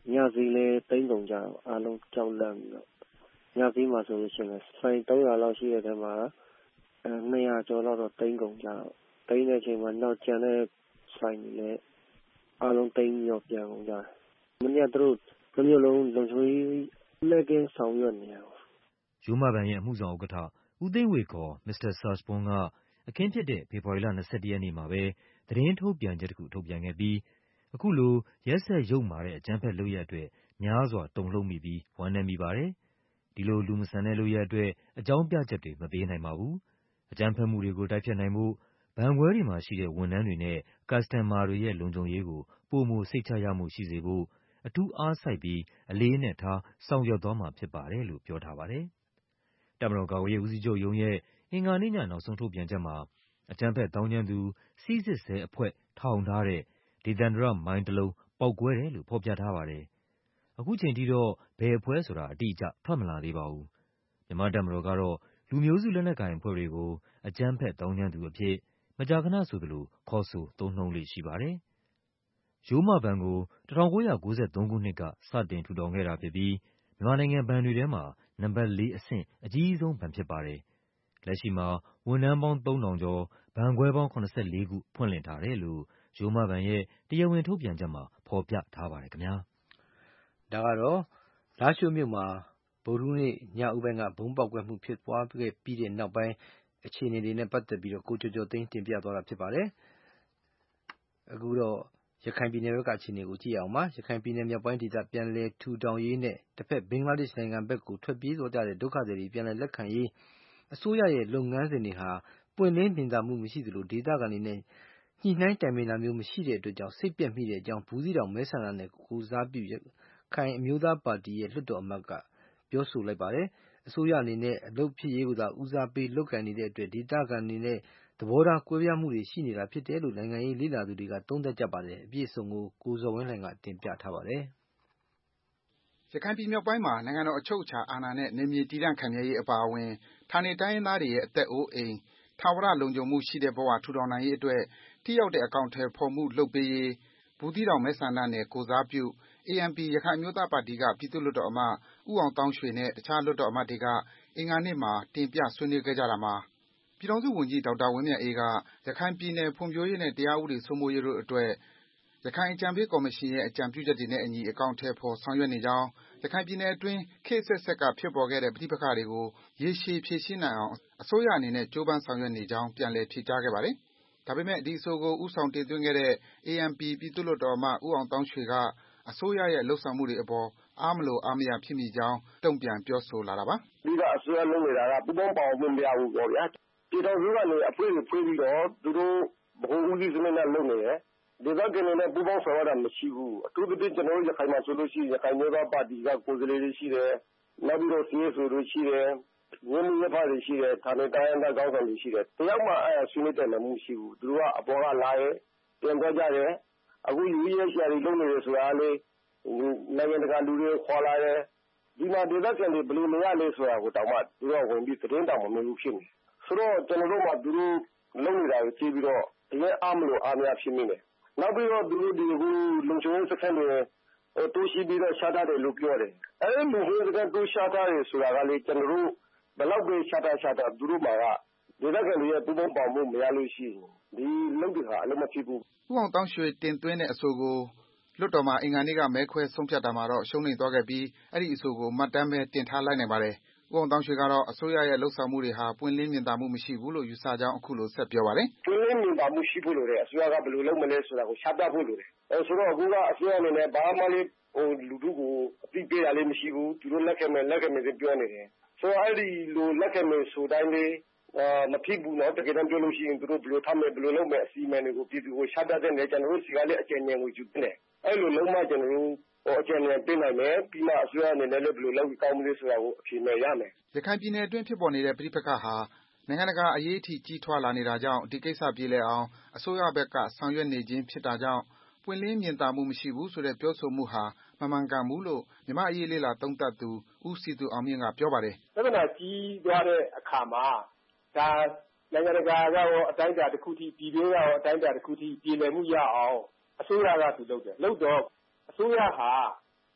ညဈေးလည်းသိန်းကုန်ကြတော့အားလုံးကြောက်လန့်ပြီးတော့ညဈေးမှာဆိုလို့ရှိရင်ဆိုင်သုံးရာလောက်ရှိတဲ့ထဲမှာအဲနှစ်ရာကျော်လောက်တော့သိန်းကုန်ကြတော့သိန်းတဲ့အချိန်မှာနောက်ကျန်တဲ့ဆိုင်တွေလည်းအားလုံးသိန်းပြီးတော့ပြန်ကုန်ကြတယ်မနေ့ကသူတို့တစ်မျိုးလုံးလုံခြုံရေးလက်ကင်းဆောင်ရွက်နေရတယ်ရိုးမဘဏ်ရဲ့အမှုဆောင်ဥက္ကဋ္ဌဦးသိန်းဝေခေါ်မစ္စတာဆာချ်ပွန်းကအခင်းဖြစ်တဲ့ဖေဖော်ဝါရီလ၂၁ရက်နေ့မှာပဲသတင်းထုတ်ပြန်ချက်တစ်ခုထုတ်ပြန်ခဲ့ပြီးအခုလိုရက်စက်ယုတ်မာတဲ့အကြမ်းဖက်လုပ်ရပ်အတွက်များစွာတုန်လှုပ်မိပြီးဝမ်းနည်းမိပါတယ်။ဒီလိုလူမဆန်တဲ့လုပ်ရပ်အတွက်အကြောင်းပြချက်တွေမပေးနိုင်ပါဘူး။အကြမ်းဖက်မှုတွေကိုတိုက်ဖျက်နိုင်ဖို့ဘဏ်ခွဲတွေမှာရှိတဲ့ဝန်ထမ်းတွေနဲ့ကတ်စတန်မာတွေရဲ့လုံခြုံရေးကိုပိုမိုစိတ်ချရမှုရှိစေဖို့အထူးအားစိုက်ပြီးအလေးအနက်ထားဆောင်ရွက်သွားမှာဖြစ်ပါတယ်လို့ပြောထားပါတယ်။တပ်မတော်ကာကွယ်ရေးဦးစီးချုပ်ရုံးရဲ့အင်္ဂါနေ့ညနောက်ဆုံးထုတ်ပြန်ချက်မှာအကြမ်းဖက်သောင်းကျန်းသူစီးစစ်ဆဲအဖွဲ့ထောင်ထားတဲ့ဒေသန္တရမိုင်းတစ်လုံးပေါက်ကွဲတယ်လို့ဖော်ပြထားပါတယ်။အခုချိန်ထိတော့ဘယ်အဖွဲ့ဆိုတာအတိအကျထွက်မလာသေးပါဘူး။မြန်မာတပ်မတော်ကတော့လူမျိုးစုလက်နက်ကိုင်အဖွဲ့တွေကိုအကြမ်းဖက်သောင်းကျန်းသူအဖြစ်မကြာခဏဆိုသလိုခေါ်ဆိုသုံးနှုန်းလေ့ရှိပါတယ်။ရိုးမဘဏ်ကို၁၉၉၃ခုနှစ်ကစတင်ထူထောင်ခဲ့တာဖြစ်ပြီးမြန်မာနိုင်ငံဘဏ်တွေထဲမှာနံပါတ်လေးအဆင့်အကြီးဆုံးဘဏ်ဖြစ်ပါတယ်။လက်ရှိမှာဝန်ထမ်းပေါင်းသုံးထောင်ကျော်ဘဏ်ခွဲပေါင်း၇၄ခုဖွင့်လှစ်ထားတယ်လို့ရိုးမဘဏ်ရဲ့တရားဝင်ထုတ်ပြန်ချက်မှာဖော်ပြထားပါတယ်ခင်ဗျာ။ဒါကတော့လားရှိုးမြို့မှာဗုဒ္ဓဟူးနေ့ညဦးပိုင်းကဗုံးပေါက်ကွဲမှုဖြစ်ပွားခဲ့ပြီးတဲ့နောက်ပိုင်းအခြေအနေတွေနဲ့ပတ်သက်ပြီးတော့ကိုကျော်ကျော်သိန်းတင်ပြသွားတာဖြစ်ပါတယ်။အခုတော့ရခိုင်ပြည်နယ်ဘက်ကအခြေအနေကိုကြည့်အောင်ပါ။ရခိုင်ပြည်နယ်မြောက်ပိုင်းဒေသပြန်လည်ထူထောင်ရေးနဲ့တစ်ဖက်ဘင်္ဂလားဒေ့ရှ်နိုင်ငံဘက်ကိုထွက်ပြေးသွားကြတဲ့ဒုက္ခသည်တွေပြန်လည်လက်ခံရေးအစိုးရရဲ့လုပ်ငန်းစဉ်တွေဟာပွင့်လင်းမြင်သာမှုမရှိသလိုဒေသခံတွေနဲ့ညှိနှိုင်းတိုင်ပင်တာမျိုးမရှိတဲ့အတွက်ကြောင့်စိတ်ပျက်မိတဲ့အကြောင်းဘူးသီးတောင်မဲဆန္ဒနယ်ကိုယ်စားပြုရခိုင်အမျိုးသားပါတီရဲ့လွှတ်တော်အမတ်ကပြောဆိုလိုက်ပါတယ်။အစိုးရအနေနဲ့အလုပ်ဖြစ်ရေးကိုသာဦးစားပေးလုပ်ကိုင်နေတဲ့အတွက်ဒေသခံတွေနဲ့သဘောထားကွဲပြားမှုတွေရှိနေတာဖြစ်တယ်လို့နိုင်ငံရေးလေ့လာသူတွေကသုံးသပ်ကြပါတယ်။အပြည့်အစုံကိုကိုဇော်ဝင်းလှိုင်ကတင်ပြထားပါတယ်။ရခိုင်ပြည်မြောက်ပိုင်းမှာနိုင်ငံတော်အချုပ်အခြာအာဏာနဲ့နယ်မြေတည်တံ့ခိုင်မြဲရေးအပါအဝင်ဌာနေတိုင်းရင်းသားတွေရဲ့အသက်အိုးအိမ်ထာဝရလုံခြုံမှုရှိတဲ့ဘဝထူထောင်နိုင်ရေးအတွက်ထိရောက်တဲ့အကောင်အထည်ဖော်မှုလုပ်ပေးရေးဘူးသီးတောင်မဲဆန္ဒနယ်ကိုယ်စားပြု အေအမ်ပီ ရခိုင်အမျိုးသားပါတီကပြည်သူ့လွှတ်တော်အမတ်ဦးအောင်သောင်းရွှေနဲ့တခြားလွှတ်တော်အမတ်တွေကအင်္ဂါနေ့မှာတင်ပြဆွေးနွေးခဲ့ကြတာမှာပြည်ထောင်စုဝန်ကြီးဒေါက်တာဝင်းမြတ်အေးကရခိုင်ပြည်နယ်ဖွံ့ဖြိုးရေးနဲ့တရားဥပဒေစိုးမိုးရေးတို့အတွက်ရခိုင်အကြံပေးကော်မရှင်ရဲ့အကြံပြုချက်တွေနဲ့အညီအကောင်အထည်ဖော်ဆောင်ရွက်နေကြောင်းရခိုင်ပြည်နယ်အတွင်းခေတ်အဆက်ဆက်ကဖြစ်ပေါ်ခဲ့တဲ့ပဋိပက္ခတွေကိုရေရှည်ဖြေရှင်းနိုင်အောင်အစိုးရအနေနဲ့ကြိုးပမ်းဆောင်ရွက်နေကြောင်းပြန်လည်ဖြေကြားခဲ့ပါတယ်။ဒါပေမဲ့ဒီအဆိုကိုဦးဆောင်တင်သွင်းခဲ့တဲ့ အေအမ်ပီ ပြည်သူ့လွှတ်တော်အမတ်ဦးအောင်သောင်းရွှေကအစိုးရရဲ့လုပ်ဆောင်မှုတွေအပေါ်အားမလိုအားမရဖြစ်မိကြောင်းတုံ့ပြန်ပြောဆိုလာတာပါ။အဓိကအစိုးရလုပ်နေတာကပူးပေါင်းပါဝင်မှုမရဘူးပေါ့ဗျာ။ပြည်ထောင်စုကနေအဖွဲ့တွေဖွဲ့ပြီးတော့သူတို့ဗဟိုဦးစီးစနစ်နဲ့လုပ်နေတယ်။ဒေသခံတွေနဲ့ပူးပေါင်းဆောင်ရွက်တာမရှိဘူး။အထူးသဖြင့်ကျွန်တော်တို့ရခိုင်မှာဆိုလို့ရှိရင်ရခိုင်မျိုးသားပါတီကကိုယ်စားလှယ်တွေရှိတယ်။နောက်ပြီးတော့ စီ အက်စ် အို တို့ရှိတယ်။ဝင်းမြစ်ဖတွေရှိတယ်။ဌာနေတိုင်းရင်းသားခေါင်းဆောင်တွေရှိတယ်။တယောက်မှအဲဆွေးနွေးတယ်လည်းမရှိဘူး။သူတို့ကအပေါ်ကလာရဲ့ပြန်သွားကြတယ်။အခုယူရီးရှာတွေလုပ်နေတယ်ဆိုတာလေနိုင်ငံတကာလူတွေခေါ်လာတယ်။ဒီမှာဒေသခံတွေဘယ်လိုနေရလဲဆိုတာကိုတောင်မှသူတို့ဝင်ပြီးသတင်းတောင်မမြင်ဘူးဖြစ်နေ။ဆိုတော့ကျွန်တော်တို့မှသူတို့လုပ်နေတာကိုကြည့်ပြီးတော့အရင်အားမလို့အားမရဖြစ်နေတယ်။နောက်ပြီးတော့သူတို့ဒီအခုလုံခြုံရေးစခန်းတွေတိုးရှိပြီးတော့ရှားထားတယ်လို့ပြောတယ်။အဲဒီလုံခြုံရေးစခန်းတိုးရှားထားတယ်ဆိုတာကလေကျွန်တော်တို့ဘယ်လောက်ပဲရှားထားရှားထားသူတို့မှာကဒေသခံတွေရဲ့ပူးပေါင်းပါမှုမရလို့ရှိရင်ဒီလုပ်တွေဟာအလုံးမဖြစ်ဘူး။ဦးအောင်တောင်းရွှေတင်သွင်းတဲ့အဆိုကိုလွှတ်တော်မှာအင်္ဂါနေ့ကမဲခွဲဆုံးဖြတ်တာမှာတော့ရှုံးနိမ့်သွားခဲ့ပြီးအဲဒီအဆိုကိုမှတ်တမ်းပဲတင်ထားလိုက်နိုင်ပါတယ်။ဦးအောင်သောင်းရွှေကတော့အစိုးရရဲ့လုပ်ဆောင်မှုတွေဟာပွင့်လင်းမြင်သာမှုမရှိဘူးလို့ယူဆကြောင်းအခုလိုဆက်ပြောပါတယ်။ပွင့်လင်းမြင်သာမှုရှိဖို့လိုတယ်အစိုးရကဘယ်လိုလုပ်မလဲဆိုတာကိုရှာပြဖို့လိုတယ်။အဲဆိုတော့အခုကအစိုးရအနေနဲ့ဘာမှလေးဟိုလူထုကိုအသိပေးရလေးမရှိဘူးသူတို့လက်ခံမယ်လက်ခံမယ်ပြောနေတယ်။ဆိုတော့အဲဒီလိုလက်ခံမယ်ဆိုတိုင်းလေးအာမဖြစ်ဘူးနော်တကယ်တမ်းပြောလို့ရှိရင်သူတို့ဘယ်လိုထားမယ်ဘယ်လိုလုပ်မယ်အစီအမံတွေကိုပြည်သူကိုရှာပြတဲ့နေကျွန်တော်တို့စီကလည်းအကျဉ်းဉာဏ်ကိုယူတယ်။အဲလိုလုံးဝကျွန်တော်တို့ဟိုအကျဉ်းဉာဏ်ပြင်နိုင်မယ်ပြီးမှအစိုးရအနေနဲ့လည်းဘယ်လိုလုပ်ပြီးကောင်းမလဲဆိုတာကိုအဖြေမဲ့ရမယ်။ရခိုင်ပြည်နယ်အတွင်းဖြစ်ပေါ်နေတဲ့ပြည်ပခါဟာနိုင်ငံတကာအရေးအထိကြီးထွားလာနေတာကြောင့်ဒီကိစ္စပြေလည်အောင်အစိုးရဘက်ကဆောင်ရွက်နေခြင်းဖြစ်တာကြောင့်ပွင့်လင်းမြင်သာမှုမရှိဘူးဆိုတဲ့ပြောဆိုမှုဟာမမှန်ကန်ဘူးလို့မြန်မာအရေးလေးလာသုံးသပ်သူဦးစီသူအောင်မြင့်ကပြောပါတယ်။ပြဿနာကြီးသွားတဲ့အခါမှာဒါနိုင်ငံတကာကတော့အတိုင်းအတာတစ်ခုထိပြည်တွင်းကတော့အတိုင်းအတာတစ်ခုထိပြည်လည်မှုရအောင်အစိုးရကသူလုပ်တယ်။လုပ်တော့အစိုးရဟာ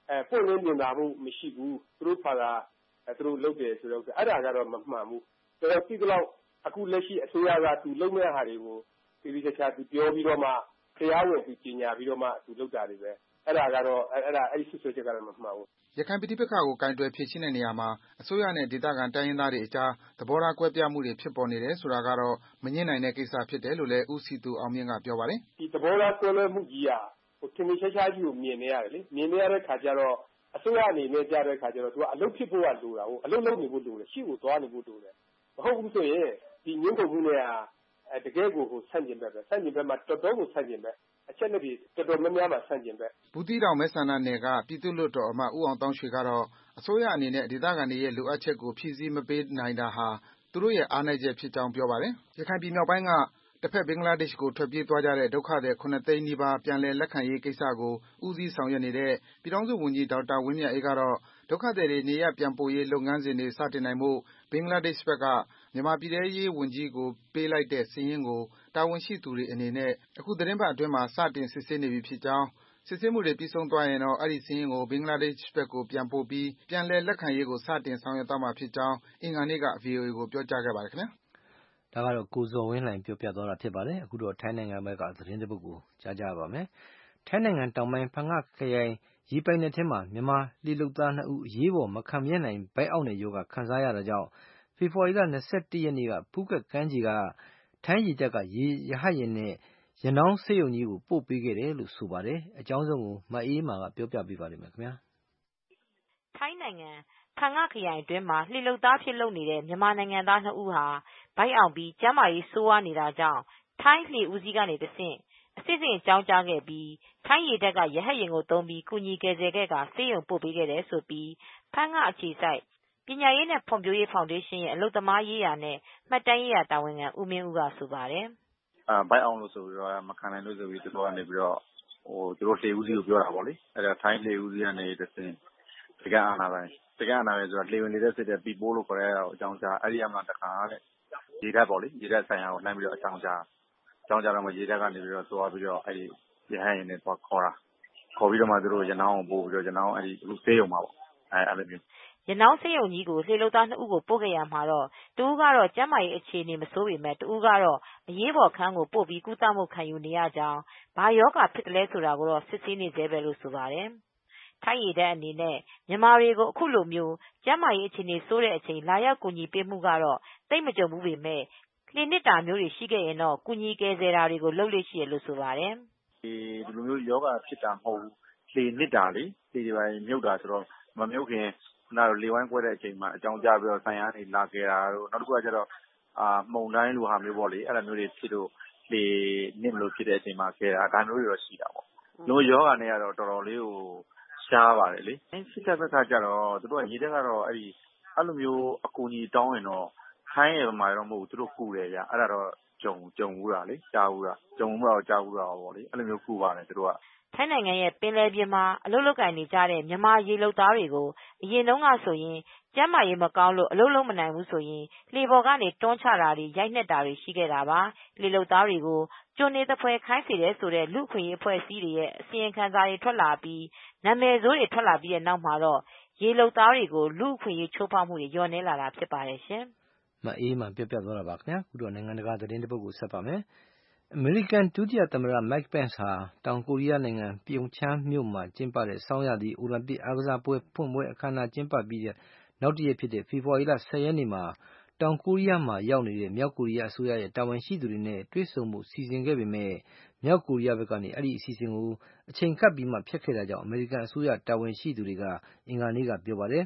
အဲပွင့်လင်းမြင်သာမှုမရှိဘူးသူတို့ဘာသာသူတို့လုပ်တယ်ဆိုတော့အဲ့ဒါကတော့မမှန်ဘူးတော်တော်သိတော့အခုလက်ရှိအစိုးရကသူလုပ်မဲ့ဟာတွေကိုဒီဒီချာချာသူပြောပြီးတော့မှတရားဝင်သူကြီးညာပြီးတော့မှသူလုပ်တာတွေပဲအဲ့ဒါကတော့အဲ့ဒါအဲ့ဒီဆွဆွချက်ကတော့မမှန်ဘူးရခိုင်ပြည်ပခါကိုကင်တွယ်ဖြည့်ရှင်းတဲ့နေရာမှာအစိုးရနဲ့ဒေသခံတိုင်းရင်းသားတွေအကြားသဘောထားကွဲပြားမှုတွေဖြစ်ပေါ်နေတယ်ဆိုတာကတော့မငြင်းနိုင်တဲ့ကိစ္စဖြစ်တယ်လို့လည်းဦးစီသူအောင်မြင့်ကပြောပါတယ်ဒီသဘောထားကွဲလွဲမှုကြီးอ่ะဟိုခင်မရှားရှားကြီးကိုမြင်နေရတယ်လေမြင်နေရတဲ့ခါကျတော့အစိုးရအနေနဲ့ကြားတဲ့ခါကျတော့သူကအလုပ်ဖြစ်ဖို့ကလိုတာဟိုအလုပ်လုပ်နေဖို့လိုတယ်ရှိကိုသွားနေဖို့လိုတယ်မဟုတ်ဘူးဆိုရင်ဒီညှို့ကုန်မှုနဲ့အဲတကယ်ကိုဟိုဆန့်ကျင်ဘက်ပဲဆန့်ကျင်ဘက်မှာတော်တော်ကိုဆန့်ကျင်ဘက်အချက်နဲ့ဒီတော်တော်များများမှာဆန့်ကျင်ဘက်ဘူးတီတောင်မဲဆန္ဒနယ်ကပြည်သူ့လွှတ်တော်အမတ်ဦးအောင်တောင်းရွှေကတော့အစိုးရအနေနဲ့ဒေသခံတွေရဲ့လိုအပ်ချက်ကိုဖြည့်ဆည်းမပေးနိုင်တာဟာသူတို့ရဲ့အားနည်းချက်ဖြစ်ကြောင်းပြောပါတယ်ရခိုင်ပြည်မြောက်ပိုင်းကတစ်ဖက်ဘင်္ဂလားဒေ့ရှ်ကိုထွက်ပြေးသွားကြတဲ့ဒုက္ခသည်ခုနှစ်သိန်းနီးပါးပြန်လည်လက်ခံရေးကိစ္စကိုဦးစီးဆောင်ရွက်နေတဲ့ပြည်ထောင်စုဝန်ကြီးဒေါက်တာဝင်းမြတ်အေးကတော့ဒုက္ခသည်တွေနေရပ်ပြန်ပို့ရေးလုပ်ငန်းစဉ်တွေစတင်နိုင်ဖို့ဘင်္ဂလားဒေ့ရှ်ဘက်ကမြန်မာပြည်ထရေးဝန်ကြီးကိုပေးလိုက်တဲ့စာရင်းကိုတာဝန်ရှိသူတွေအနေနဲ့အခုသတင်းပတ်အတွင်းမှာစတင်စစ်ဆေးနေပြီဖြစ်ကြောင်းစစ်ဆေးမှုတွေပြီးဆုံးသွားရင်တော့အဲဒီစာရင်းကိုဘင်္ဂလားဒေ့ရှ်ဘက်ကိုပြန်ပို့ပြီးပြန်လည်လက်ခံရေးကိုစတင်ဆောင်ရွက်သွားမှာဖြစ်ကြောင်းအင်္ဂါနေ့က ဗွီအိုအေ ကိုပြောကြားခဲ့ပါတယ်ခင်ဗျာဒါကတော့ကိုဇော်ဝင်းလှိုင်ပြောပြသွားတာဖြစ်ပါတယ်အခုတော့ထိုင်းနိုင်ငံဘက်ကသတင်းတစ်ပုဒ်ကိုကြားကြပါမယ်ထိုင်းနိုင်ငံတောင်ပိုင်းဖန်ငခရိုင်ရီပိုင်နယ်ထဲမှာမြန်မာလေလုသားနှစ်ဦးအရေးပေါ်မခံမရနိုင်ဗိုက်အောင့်တဲ့ရောဂါခံစားရတာကြောင့်ဖေဖော်ဝါရီလ၂၁ရက်နေ့ကဖူးခက်ကမ်းခြေကထိုင်းရေတပ်ကရေရဟတ်ယာဉ်နဲ့ရနောင်းဆေးရုံကြီးကိုပို့ပေးခဲ့တယ်လို့ဆိုပါတယ်အကြောင်းစုံကိုမအေးမာကပြောပြပေးပါလိမ့်မယ်ခင်ဗျာထိုင်းနိုင်ငံဖန်ငခရိုင်အတွင်းမှာလှေလုသားဖြစ်လုပ်နေတဲ့မြန်မာနိုင်ငံသားနှစ်ဦးဟာဗိုက်အောင်ပြီးကျန်းမာရေးဆိုးဝါးနေတာကြောင့်ထိုင်းလှေဦးစီးကနေတဆင့်အစစ်စစ်ကြောင်းကြားခဲ့ပြီးထိုင်းရေတပ်ကရဟတ်ယာဉ်ကိုသုံးပြီးကူညီကယ်ဆယ်ခဲ့ကဆေးရုံပို့ပေးခဲ့တယ်ဆိုပြီးဖန်ငအခြေစိုက်ပညာရေးနဲ့ဖွံ့ဖြိုးရေးဖောင်ဒေးရှင်းရဲ့အလုပ်သမားရေးရာနဲ့မှတ်တမ်းရေးရာတာဝန်ခံဦးမင်းဦးကဆိုပါတယ်။အာဗိုက်အောင်လို့ဆိုပြီးတော့မခံနိုင်လို့ဆိုပြီးသူတို့ကနေပြီးတော့ဟိုသူတို့လှေဦးစီးကိုပြောတာပေါ့လေ။အဲ့ဒါထိုင်းလှေဦးစီးကနေတဆင့်တကအာနာပိုင်းတကအာနာပိုင်းဆိုတာလှေဝင်နေတဲ့စစ်တဲ့ပီပိုးလို့ခေါ်တဲ့အကြောင်းကြားအဲ့ဒီအမှတခါတဲ့ရေတပ်ပေါ့လေရေတပ်ဆိုင်ရာကိုလှမ်းပြီးတော့အကြောင်းကြားအကြောင်းကြားတော့မှရေတပ်ကနေပြီးတော့သွားပြီးတော့အဲ့ဒီရဟန်းရင်နဲ့သွားခေါ်တာခေါ်ပြီးတော့မှသူတို့ရနောင်းကိုပို့ပြီးတော့ရနောင်းအဲ့ဒီလူဆေးရုံမှာပေါ့အဲ့အဲ့လိုမျိုးရနောင်းဆေးရုံကြီးကိုလှေလုသားနှစ်ဦးကိုပို့ခဲ့ရမှာတော့တူးကတော့ကျန်းမာရေးအခြေအနေမဆိုးပေမဲ့တူးကတော့အရေးပေါ်ခန်းကိုပို့ပြီးကုသမှုခံယူနေရကြောင်းဘာယောဂဖြစ်တယ်လဲဆိုတာကိုတော့စစ်ဆေးနေသေးပဲလို့ဆိုပါတယ်ထိုင်းရည်တဲ့အနေနဲ့မြန်မာတွေကိုအခုလိုမျိုးကျန်းမာရေးအခြေအနေဆိုးတဲ့အချိန်လာရောက်ကူညီပေးမှုကတော့သိမကြုံဘူးပေမဲ့လှေနစ်တာမျိုးတွေရှိခဲ့ရင်တော့ကူညီကယ်ဆယ်တာတွေကိုလုပ်လို့ရှိရလို့ဆိုပါတယ်ဒီလိုမျိုးယောဂဖြစ်တာမဟုတ်ဘူးလှေနစ်တာလေဒီဒီပိုင်းမြုပ်တာဆိုတော့မမြုပ်ခင်နားလေဝိုင်းကွဲတဲ့အချိန်မှာအကြောင်းကြားပြီးတော့ဆိုင်ရာနေလာခဲ့တာတို့နောက်တစ်ခုကကျတော့အာမှုန်တိုင်းလိုဟာမျိုးပေါ့လေအဲ့လိုမျိုးတွေဖြစ်လို့လေနစ်မလို့ဖြစ်တဲ့အချိန်မှာခဲ့တာဒါမျိုးတွေတော့ရှိတာပေါ့လို့ယောဂနဲ့ကတော့တော်တော်လေးကိုရှားပါတယ်လေအဲစစ်တပ်ဘက်ကကျတော့သူတို့ကရေတက်ကတော့အဲ့ဒီအဲ့လိုမျိုးအကူကြီးတောင်းရင်တော့ခိုင်းရမှာတော့မဟုတ်ဘူးသူတို့ကူတယ်ဗျအဲ့ဒါတော့ကြုံကြုံဘူးတာလေကြားဘူးတာကြုံမှုတော့ကြားဘူးတာပေါ့လေအဲ့လိုမျိုးကူပါတယ်သူတို့ကထိုင်းနိုင်ငံရဲ့ပင်လယ်ပြင်မှာအလုပ်လုပ်ကိုင်နေကြတဲ့မြန်မာရေလုပ်သားတွေကိုအရင်တုန်းကဆိုရင်ကျန်းမာရေးမကောင်းလို့အလုပ်လုပ်မနိုင်ဘူးဆိုရင်လှေပေါ်ကနေတွန်းချတာတွေရိုက်နှက်တာတွေရှိခဲ့တာပါလှေလုပ်သားတွေကိုကျွန်းနေသဖွယ်ခိုင်းစေတယ်ဆိုတဲ့လူခွင့်ရေးအဖွဲ့အစည်းတွေရဲ့အစီရင်ခံစာတွေထွက်လာပြီးနာမည်ဆိုးတွေထွက်လာပြီးတဲ့နောက်မှာတော့ရေလုပ်သားတွေကိုလူခွင့်ရေးချိုးဖောက်မှုတွေညှော်နေလာတာဖြစ်ပါတယ်ရှင်မအေးမှပြပြသွားတာပါခင်ဗျာခုတော့နိုင်ငံတကာသတင်းတစ်ပုဒ်ကိုဆက်ပါမယ်အမေရိကန်ဒုတိယသမ္မတ Mike Pence ဟာတောင်ကိုရီးယားနိုင်ငံပြုံချမ်းမြို့မှာကျင်းပတဲ့ဆောင်းရာသီအိုလံပစ်အားကစားပွဲဖွင့်ပွဲအခမ်းအနားကျင်းပပြီးတဲ့နောက်တရက်ဖြစ်တဲ့ဖေဖော်ဝါရီလ၁၀ရက်နေ့မှာတောင်ကိုရီးယားမှာရောက်နေတဲ့မြောက်ကိုရီးယားအစိုးရရဲ့တာဝန်ရှိသူတွေနဲ့တွေ့ဆုံမှုစီစဉ်ခဲ့ပေမဲ့မြောက်ကိုရီးယားဘက်ကနေအဲ့ဒီအစီအစဉ်ကိုအချိန်ကပ်ပြီးမှဖျက်ခဲ့တာကြောင့်အမေရိကန်အစိုးရတာဝန်ရှိသူတွေကအင်္ဂါနေ့ကပြောပါတယ်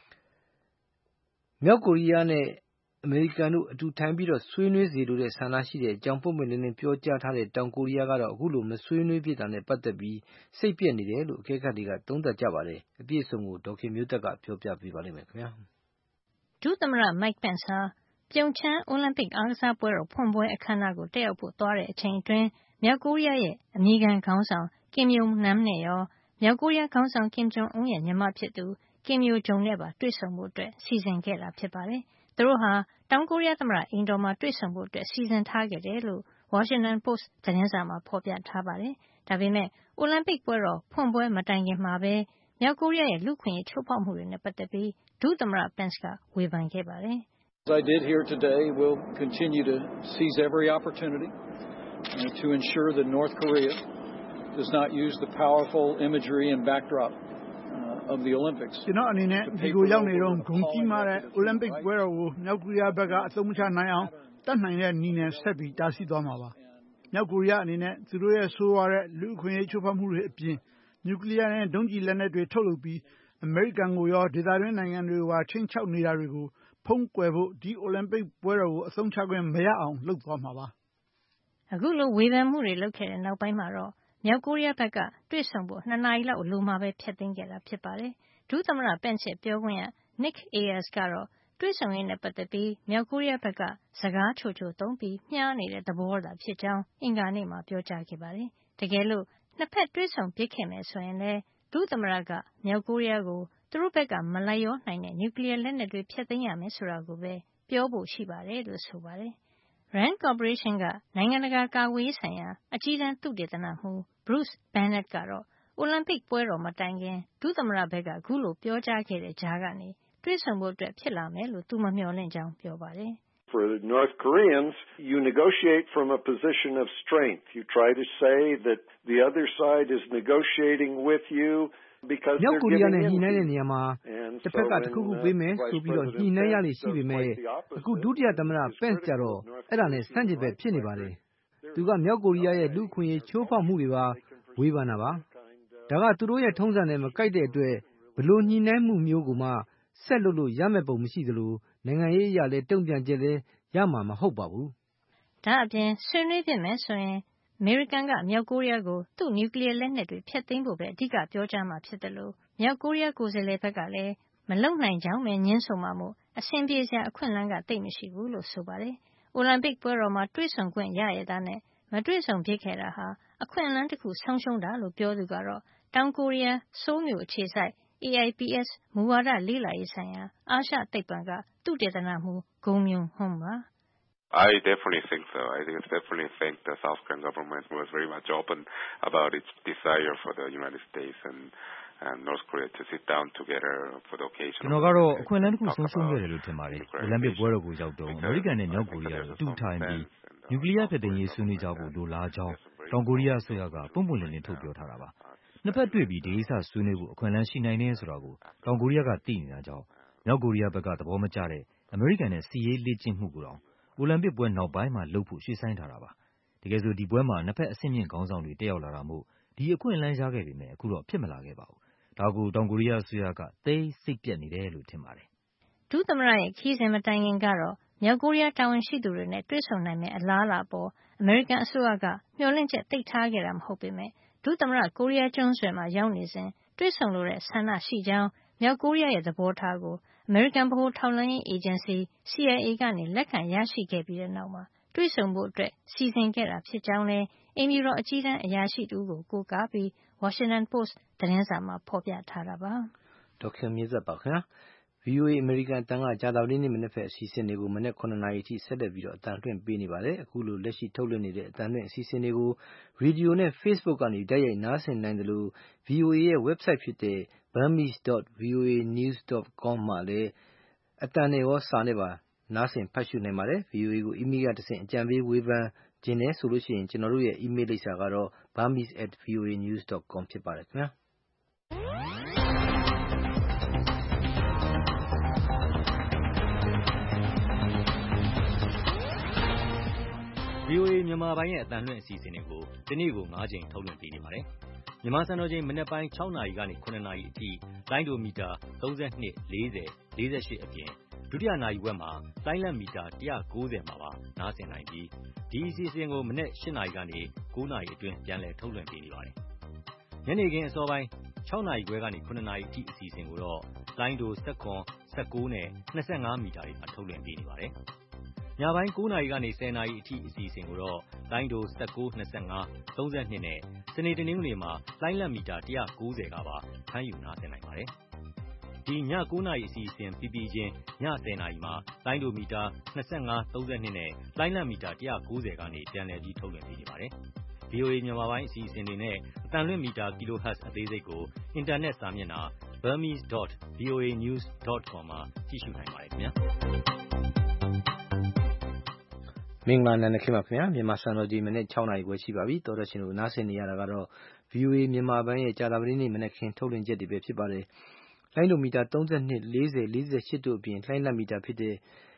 မြောက်ကိုရီးယားနဲ့အမေရိကန်တို့အတူထိုင်ပြီးတော့ဆွေးနွေးစေလိုတဲ့ဆန္ဒရှိတဲ့အကြောင်းပုံမှန်လင်းလင်းပြောကြားထားတဲ့တောင်ကိုရီးယားကတော့အခုလိုမဆွေးနွေးဖြစ်တာနဲ့ပတ်သက်ပြီးစိတ်ပြည့်နေတယ်လို့အကဲခတ်တွေကသုံးသပ်ကြပါတယ်အပြည့်အစုံကိုဒေါက်ခင်မျိုးသက်ကပြောပြပေးပါလိမ့်မယ်ခင်ဗျာဒုသမ္မတ Mike Pence ဟာပြုံချမ်းအိုလံပစ်အားကစားပွဲတော်ဖွင့်ပွဲအခမ်းအနားကိုတက်ရောက်ဖို့သွားတဲ့အချိန်အတွင်းမြောက်ကိုရီးယားရဲ့အမေရိကန်ခေါင်းဆောင်ကင်ယုံနမ်နဲ့ရောမြောက်ကိုရီးယားခေါင်းဆောင်ကင်ဂျုံအွန်းရဲ့ညီမဖြစ်သူကင်ယိုဂျုံနဲ့ပါတွေ့ဆုံဖို့အတွက်စီစဉ်ခဲ့တာဖြစ်ပါတယ်သူတို့ဟာတောင်ကိုရီးယားသမ္မတအိမ်တော်မှာတွေ့ဆုံဖို့အတွက်စီစဉ်ထားခဲ့တယ်လို့ Washington Post သတင်းစာမှာဖော်ပြထားပါတယ်။ဒါပေမဲ့အိုလံပစ်ပွဲတော်ဖွင့်ပွဲမတိုင်ခင်မှာပဲမြောက်ကိုရီးယားရဲ့လူ့အခွင့်အရေးချိုးဖောက်မှုတွေနဲ့ပတ်သက်ပြီးဒုသမ္မတ Pence ကဝေဖန်ခဲ့ပါတယ်။ As I did here today, we'll continue to seize every opportunity to ensure that North Korea does not use the powerful imagery and backdrop of the Olympics. ကျွန်တော်အနေနဲ့ဒီကိုရောက်နေတော့ဂုဏ်ကြီးမားတဲ့ Olympic ပွဲတော်ကိုမြောက်ကိုရီးယားဘက်ကအသုံးချနိုင်အောင်တတ်နိုင်တဲ့နည်းနဲ့ဆက်ပြီးတားဆီးသွားမှာပါ။မြောက်ကိုရီးယားအနေနဲ့သူတို့ရဲ့ဆိုးဝါးတဲ့လူ့အခွင့်အရေးချိုးဖောက်မှုတွေအပြင်နျူကလ িয়ার နဲ့ဒုံးကျည်လက်နက်တွေထုတ်လုပ်ပြီးအမေရိကန်ကိုရောဒေသတွင်းနိုင်ငံတွေကိုပါချိန်ချောက်နေတာတွေကိုဖုံးကွယ်ဖို့ဒီ Olympic ပွဲတော်ကိုအဆုံးချခွင့်မရအောင်လုပ်သွားမှာပါ။အခုလိုဝေဖန်မှုတွေလုပ်ခဲ့တဲ့နောက်ပိုင်းမှာတော့မြောက်ကိုရီးယားဘက်ကတွေ့ဆုံဖို့နှစ်နာရီလောက်အလိုမှာပဲဖျက်သိမ်းခဲ့တာဖြစ်ပါတယ်။ဒုသမ္မတ Pence ရဲ့ပြောခွင့်ရ Nick Ayers ကတော့တွေ့ဆုံရေးနဲ့ပတ်သက်ပြီးမြောက်ကိုရီးယားဘက်ကစကားချိုချိုသုံးပြီးမျှားနေတဲ့သဘောသာဖြစ်ကြောင်းအင်္ဂါနေ့မှာပြောကြားခဲ့ပါတယ်။တကယ်လို့နှစ်ဖက်တွေ့ဆုံဖြစ်ခဲ့မယ်ဆိုရင်လည်းဒုသမ္မတကမြောက်ကိုရီးယားကိုသူတို့ဘက်ကမလိုက်လျောနိုင်တဲ့နျူကလ িয়ার လက်နက်တွေဖျက်သိမ်းရမယ်ဆိုတာကိုပဲပြောဖို့ရှိပါတယ်လို့ဆိုပါတယ်။ Rand Corporation ကနိုင်ငံတကာကာကွယ်ရေးဆိုင်ရာအကြီးတန်းသုတေသနမှူး Bruce Bennett ကတော့အိုလံပစ်ပွဲတော်မတိုင်ခင်ဒုသမ္မတဘက်ကအခုလိုပြောကြားခဲ့တဲ့ကြားကနေတွေ့ဆုံဖို့အတွက်ဖြစ်လာမယ်လို့သူမမျှော်လင့်ကြောင်းပြောပါတယ်။ For North Koreans, you negotiate from a position of strength. You try to say that the other side is negotiating with you because they're giving in. မြောက်ကိုရီးယားနဲ့ညှိနှိုင်းတဲ့နေရာမှာတစ်ဖက်ကတစ်ခုခုပေးမယ်ဆိုပြီးတော့ညှိနှိုင်းရလိမ့်ရှိပေမဲ့အခုဒုတိယသမ္မတ Pence ကြတော့အဲ့ဒါနဲ့ဆန့်ကျင်ဘက်ဖြစ်နေပါတယ်။သူကမြောက်ကိုရီးယားရဲ့လူ့အခွင့်အရေးချိုးဖောက်မှုတွေပါဝေဖန်တာပါ။ဒါကသူတို့ရဲ့ထုံးစံနဲ့မကိုက်တဲ့အတွက်ဘလို့ညှိနှိုင်းမှုမျိုးကိုမှဆက်လုပ်လို့ရမယ့်ပုံမရှိသလိုနိုင်ငံရေးအရာလဲတုံ့ပြန်ချက်လဲရမှာမဟုတ်ပါဘူး။ဒါအပြင်ဆွေးနွေးဖြစ်မယ်ဆိုရင်အမေရိကန်ကမြောက်ကိုရီးယားကိုသူ့နျူကလ িয়ার လက်နက်တွေဖျက်သိမ်းဖို့ပဲအဓိကပြောကြားမှာဖြစ်တယ်လို့မြောက်ကိုရီးယားကိုယ်စားလှယ်ဘက်ကလည်းမလုံနိုင်ကြောင်းပဲညင်းဆိုမှမို့အဆင်ပြေစရာအခွင့်အလမ်းကတိတ်မရှိဘူးလို့ဆိုပါတယ်။အိုလံပစ်ပွဲတော်မှာတွေ့ဆုံခွင့်ရရတဲ့နဲ့မတွေ့ဆုံဖြစ်ခဲ့တာဟာအခွင့်အလမ်းတစ်ခုဆုံးရှုံးတာလို့ပြောသူကတော့တောင်ကိုရီးယားဆိုးလ်မြို့အခြေစိုက် A I P S မူဝါဒလေ့လာရေးဆိုင်ရာအာရှသိပ္ပံကသုတေသနမှူးဂုံမြွန်ဟွန်းပါ I definitely think so. I think it's definitely think the South Korean government was very much open about its desire for the United States and and North Korea to sit down together for the occasion. ကျွန်တော်ကတော့အခွင့်အလမ်းတစ်ခုဆုံးရှုံးခဲ့တယ်လို့ထင်ပါတယ်။အိုလံပစ်ပွဲတော်ကိုရောက်တော့အမေရိကန်နဲ့မြောက်ကိုရီးယားတို့တူထိုင်ပြီးနျူကလ িয়ার ဖျက်သိမ်းရေးဆွေးနွေးကြဖို့လိုလားကြောင်းတောင်ကိုရီးယားအစိုးရကပုံပွင့်လင်းလင်းထုတ်ပြောထားတာပါ။နှစ်ဖက်တွေ့ပြီးဒီကိစ္စဆွေးနွေးဖို့အခွင့်အလမ်းရှိနိုင်တယ်ဆိုတာကိုတောင်ကိုရီးယားကသိနေတာကြောင့်မြောက်ကိုရီးယားဘက်ကသဘောမကျတဲ့အမေရိကန်နဲ့စီးရေးလေ့ကျင့်မှုကိုတောင်အိုလံပစ်ပွဲနောက်ပိုင်းမှာလုပ်ဖို့ရွှေ့ဆိုင်းထားတာပါ။တကယ်ဆိုဒီပွဲမှာနှစ်ဖက်အဆင့်မြင့်ခေါင်းဆောင်တွေတက်ရောက်လာတာမို့ဒီအခွင့်အလမ်းရခဲ့ပေမဲ့အခုတော့ဖြစ်မလာခဲ့ပါဘူး။ဒါကိုတောင်ကိုရီးယားအစိုးရကသိစိတ်ပြက်နေတယ်လို့ထင်ပါတယ်။ဒုသမ္မတရဲ့ခီးစဉ်မတိုင်ခင်ကတော့မြောက်ကိုရီးယားတာဝန်ရှိသူတွေနဲ့တွေ့ဆုံနိုင်မယ့်အလားအလာပေါ်အမေရိကန်အစိုးရကမျှော်လင့်ချက်တိတ်ထားခဲ့တာမဟုတ်ပေမဲ့ဒုသမ္မတကိုရီးယားကျွန်းဆွယ်မှာရောက်နေစဉ်တွေ့ဆုံလိုတဲ့ဆန္ဒရှိကြောင်းမြောက်ကိုရီးယားရဲ့သဘောထားကိုအမေရိကန်ဗဟိုထောက်လှမ်းရေးအေဂျင်စီ C I A ကနေလက်ခံရရှိခဲ့ပြီးတဲ့နောက်မှာတွေ့ဆုံဖို့အတွက်စီစဉ်ခဲ့တာဖြစ်ကြောင်းလဲအိမ်ဖြူတော်အကြီးတန်းအရာရှိတူကိုကိုးကားပြီး Washington Post သတင်းစာမှာဖော်ပြထားတာပါ။ဒေါက်တာမြင့်ဆက်ပါခင်ဗျာ။ V O A အမေရိကန်အတန်းကကြာသပတေးနေ့မနက်ဖက်အစီအစဉ်တွေကိုမနက်ခုနှစ်နာရီအထိဆက်လက်ပြီးတော့အတန်းလွှင့်ပေးနေပါတယ်။အခုလိုလက်ရှိထုတ်လွှင့်နေတဲ့အတန်းလွှင့်အစီအစဉ်တွေကိုရေဒီယိုနဲ့ Facebook ကနေတိုက်ရိုက်နားဆင်နိုင်တယ်လို့ V O A ရဲ့ website ဖြစ်တဲ့ burmese dot v o a news dot com မှာလည်းအတန်းနဲ့ရောစာနဲ့ပါနားဆင်ဖတ်ရှုနိုင်ပါတယ်။ V O A ကိုအီးမေးလ်ကတဆင့်အကြံပေးဝေဖန်ခြင်းနဲ့ဆိုလို့ရှိရင်ကျွန်တော်တို့ရဲ့အီးမေးလ်လိပ်စာကတော့ burmese at v o a news dot com ဖြစ်ပါတယ်ခင်ဗျာ။ V O A မြန်မာပိုင်းရဲ့အတန်းလွှင့်အစီအစဉ်တွေကိုဒီနေ့ကို၅ချိန်ထုတ်လွှင့်ပေးနေပါတယ်။မြန်မာစံတော်ချိန်မနက်ပိုင်း၆နာရီကနေ၇နာရီအထိလိုင်းဒိုမီတာ၃၂ ၄၀ ၄၈အပြင်ဒုတိယနာရီဝက်မှာလိုင်းလံမီတာ၁၉၀မှာပါနားဆင်နိုင်ပြီးဒီအစီအစဉ်ကိုမနက်၈နာရီကနေ၉နာရီအတွင်းပြန်လည်ထုတ်လွှင့်ပေးနေပါတယ်။ညနေခင်းအစောပိုင်း၆နာရီခွဲကနေ၇နာရီအထိအစီအစဉ်ကိုတော့လိုင်းဒို၁၇ ၁၉နဲ့၂၅မီတာတွေမှာထုတ်လွှင့်ပေးနေပါတယ်။ညပိုင်း၉နာရီကနေ၁၀နာရီအထိအစီအစဉ်ကိုတော့လိုင်းဒို၁၉ ၂၅ ၃၂နဲ့စနေတနင်္ဂနွေမှာလိုင်းလံမီတာ၁၉၀ကပါဖမ်းယူနားဆင်နိုင်ပါတယ်။ဒီည၉နာရီအစီအစဉ်ပြီးပြီးချင်းည၁၀နာရီမှာလိုင်းဒိုမီတာ၂၅ ၃၂နဲ့လိုင်းလံမီတာ၁၉၀ကနေပြန်လည်ပြီးထုတ်လွှင့်ပေးနေပါတယ်။ဗွီအိုအေ မြန်မာပိုင်းအစီအစဉ်တွေနဲ့အသံလွှင့်မီတာ kilohertz အသေးစိတ်ကိုအင်တာနက်စာမျက်နှာ burmese dot v o a news dot com မှာကြည့်ရှုနိုင်ပါတယ်ခင်ဗျာမင်္ဂလာနံနက်ခင်းပါခင်ဗျာမြန်မာစံတော်ချိန်မနေ့၆နာရီခွဲရှိပါပြီတော်တော်ရှင်တို့နားဆင်နေရတာကတော့ ဗွီအိုအေ မြန်မာပိုင်းရဲ့ကြာသပတေးနေ့မနက်ခင်းထုတ်လွှင့်ချက်တွေပဲဖြစ်ပါတယ်လိုင်းလိုမီတာသုံး၂ ၄၀ ၄၈တို့အပြင်လှိုင်းလက်မီတာဖြစ်တဲ့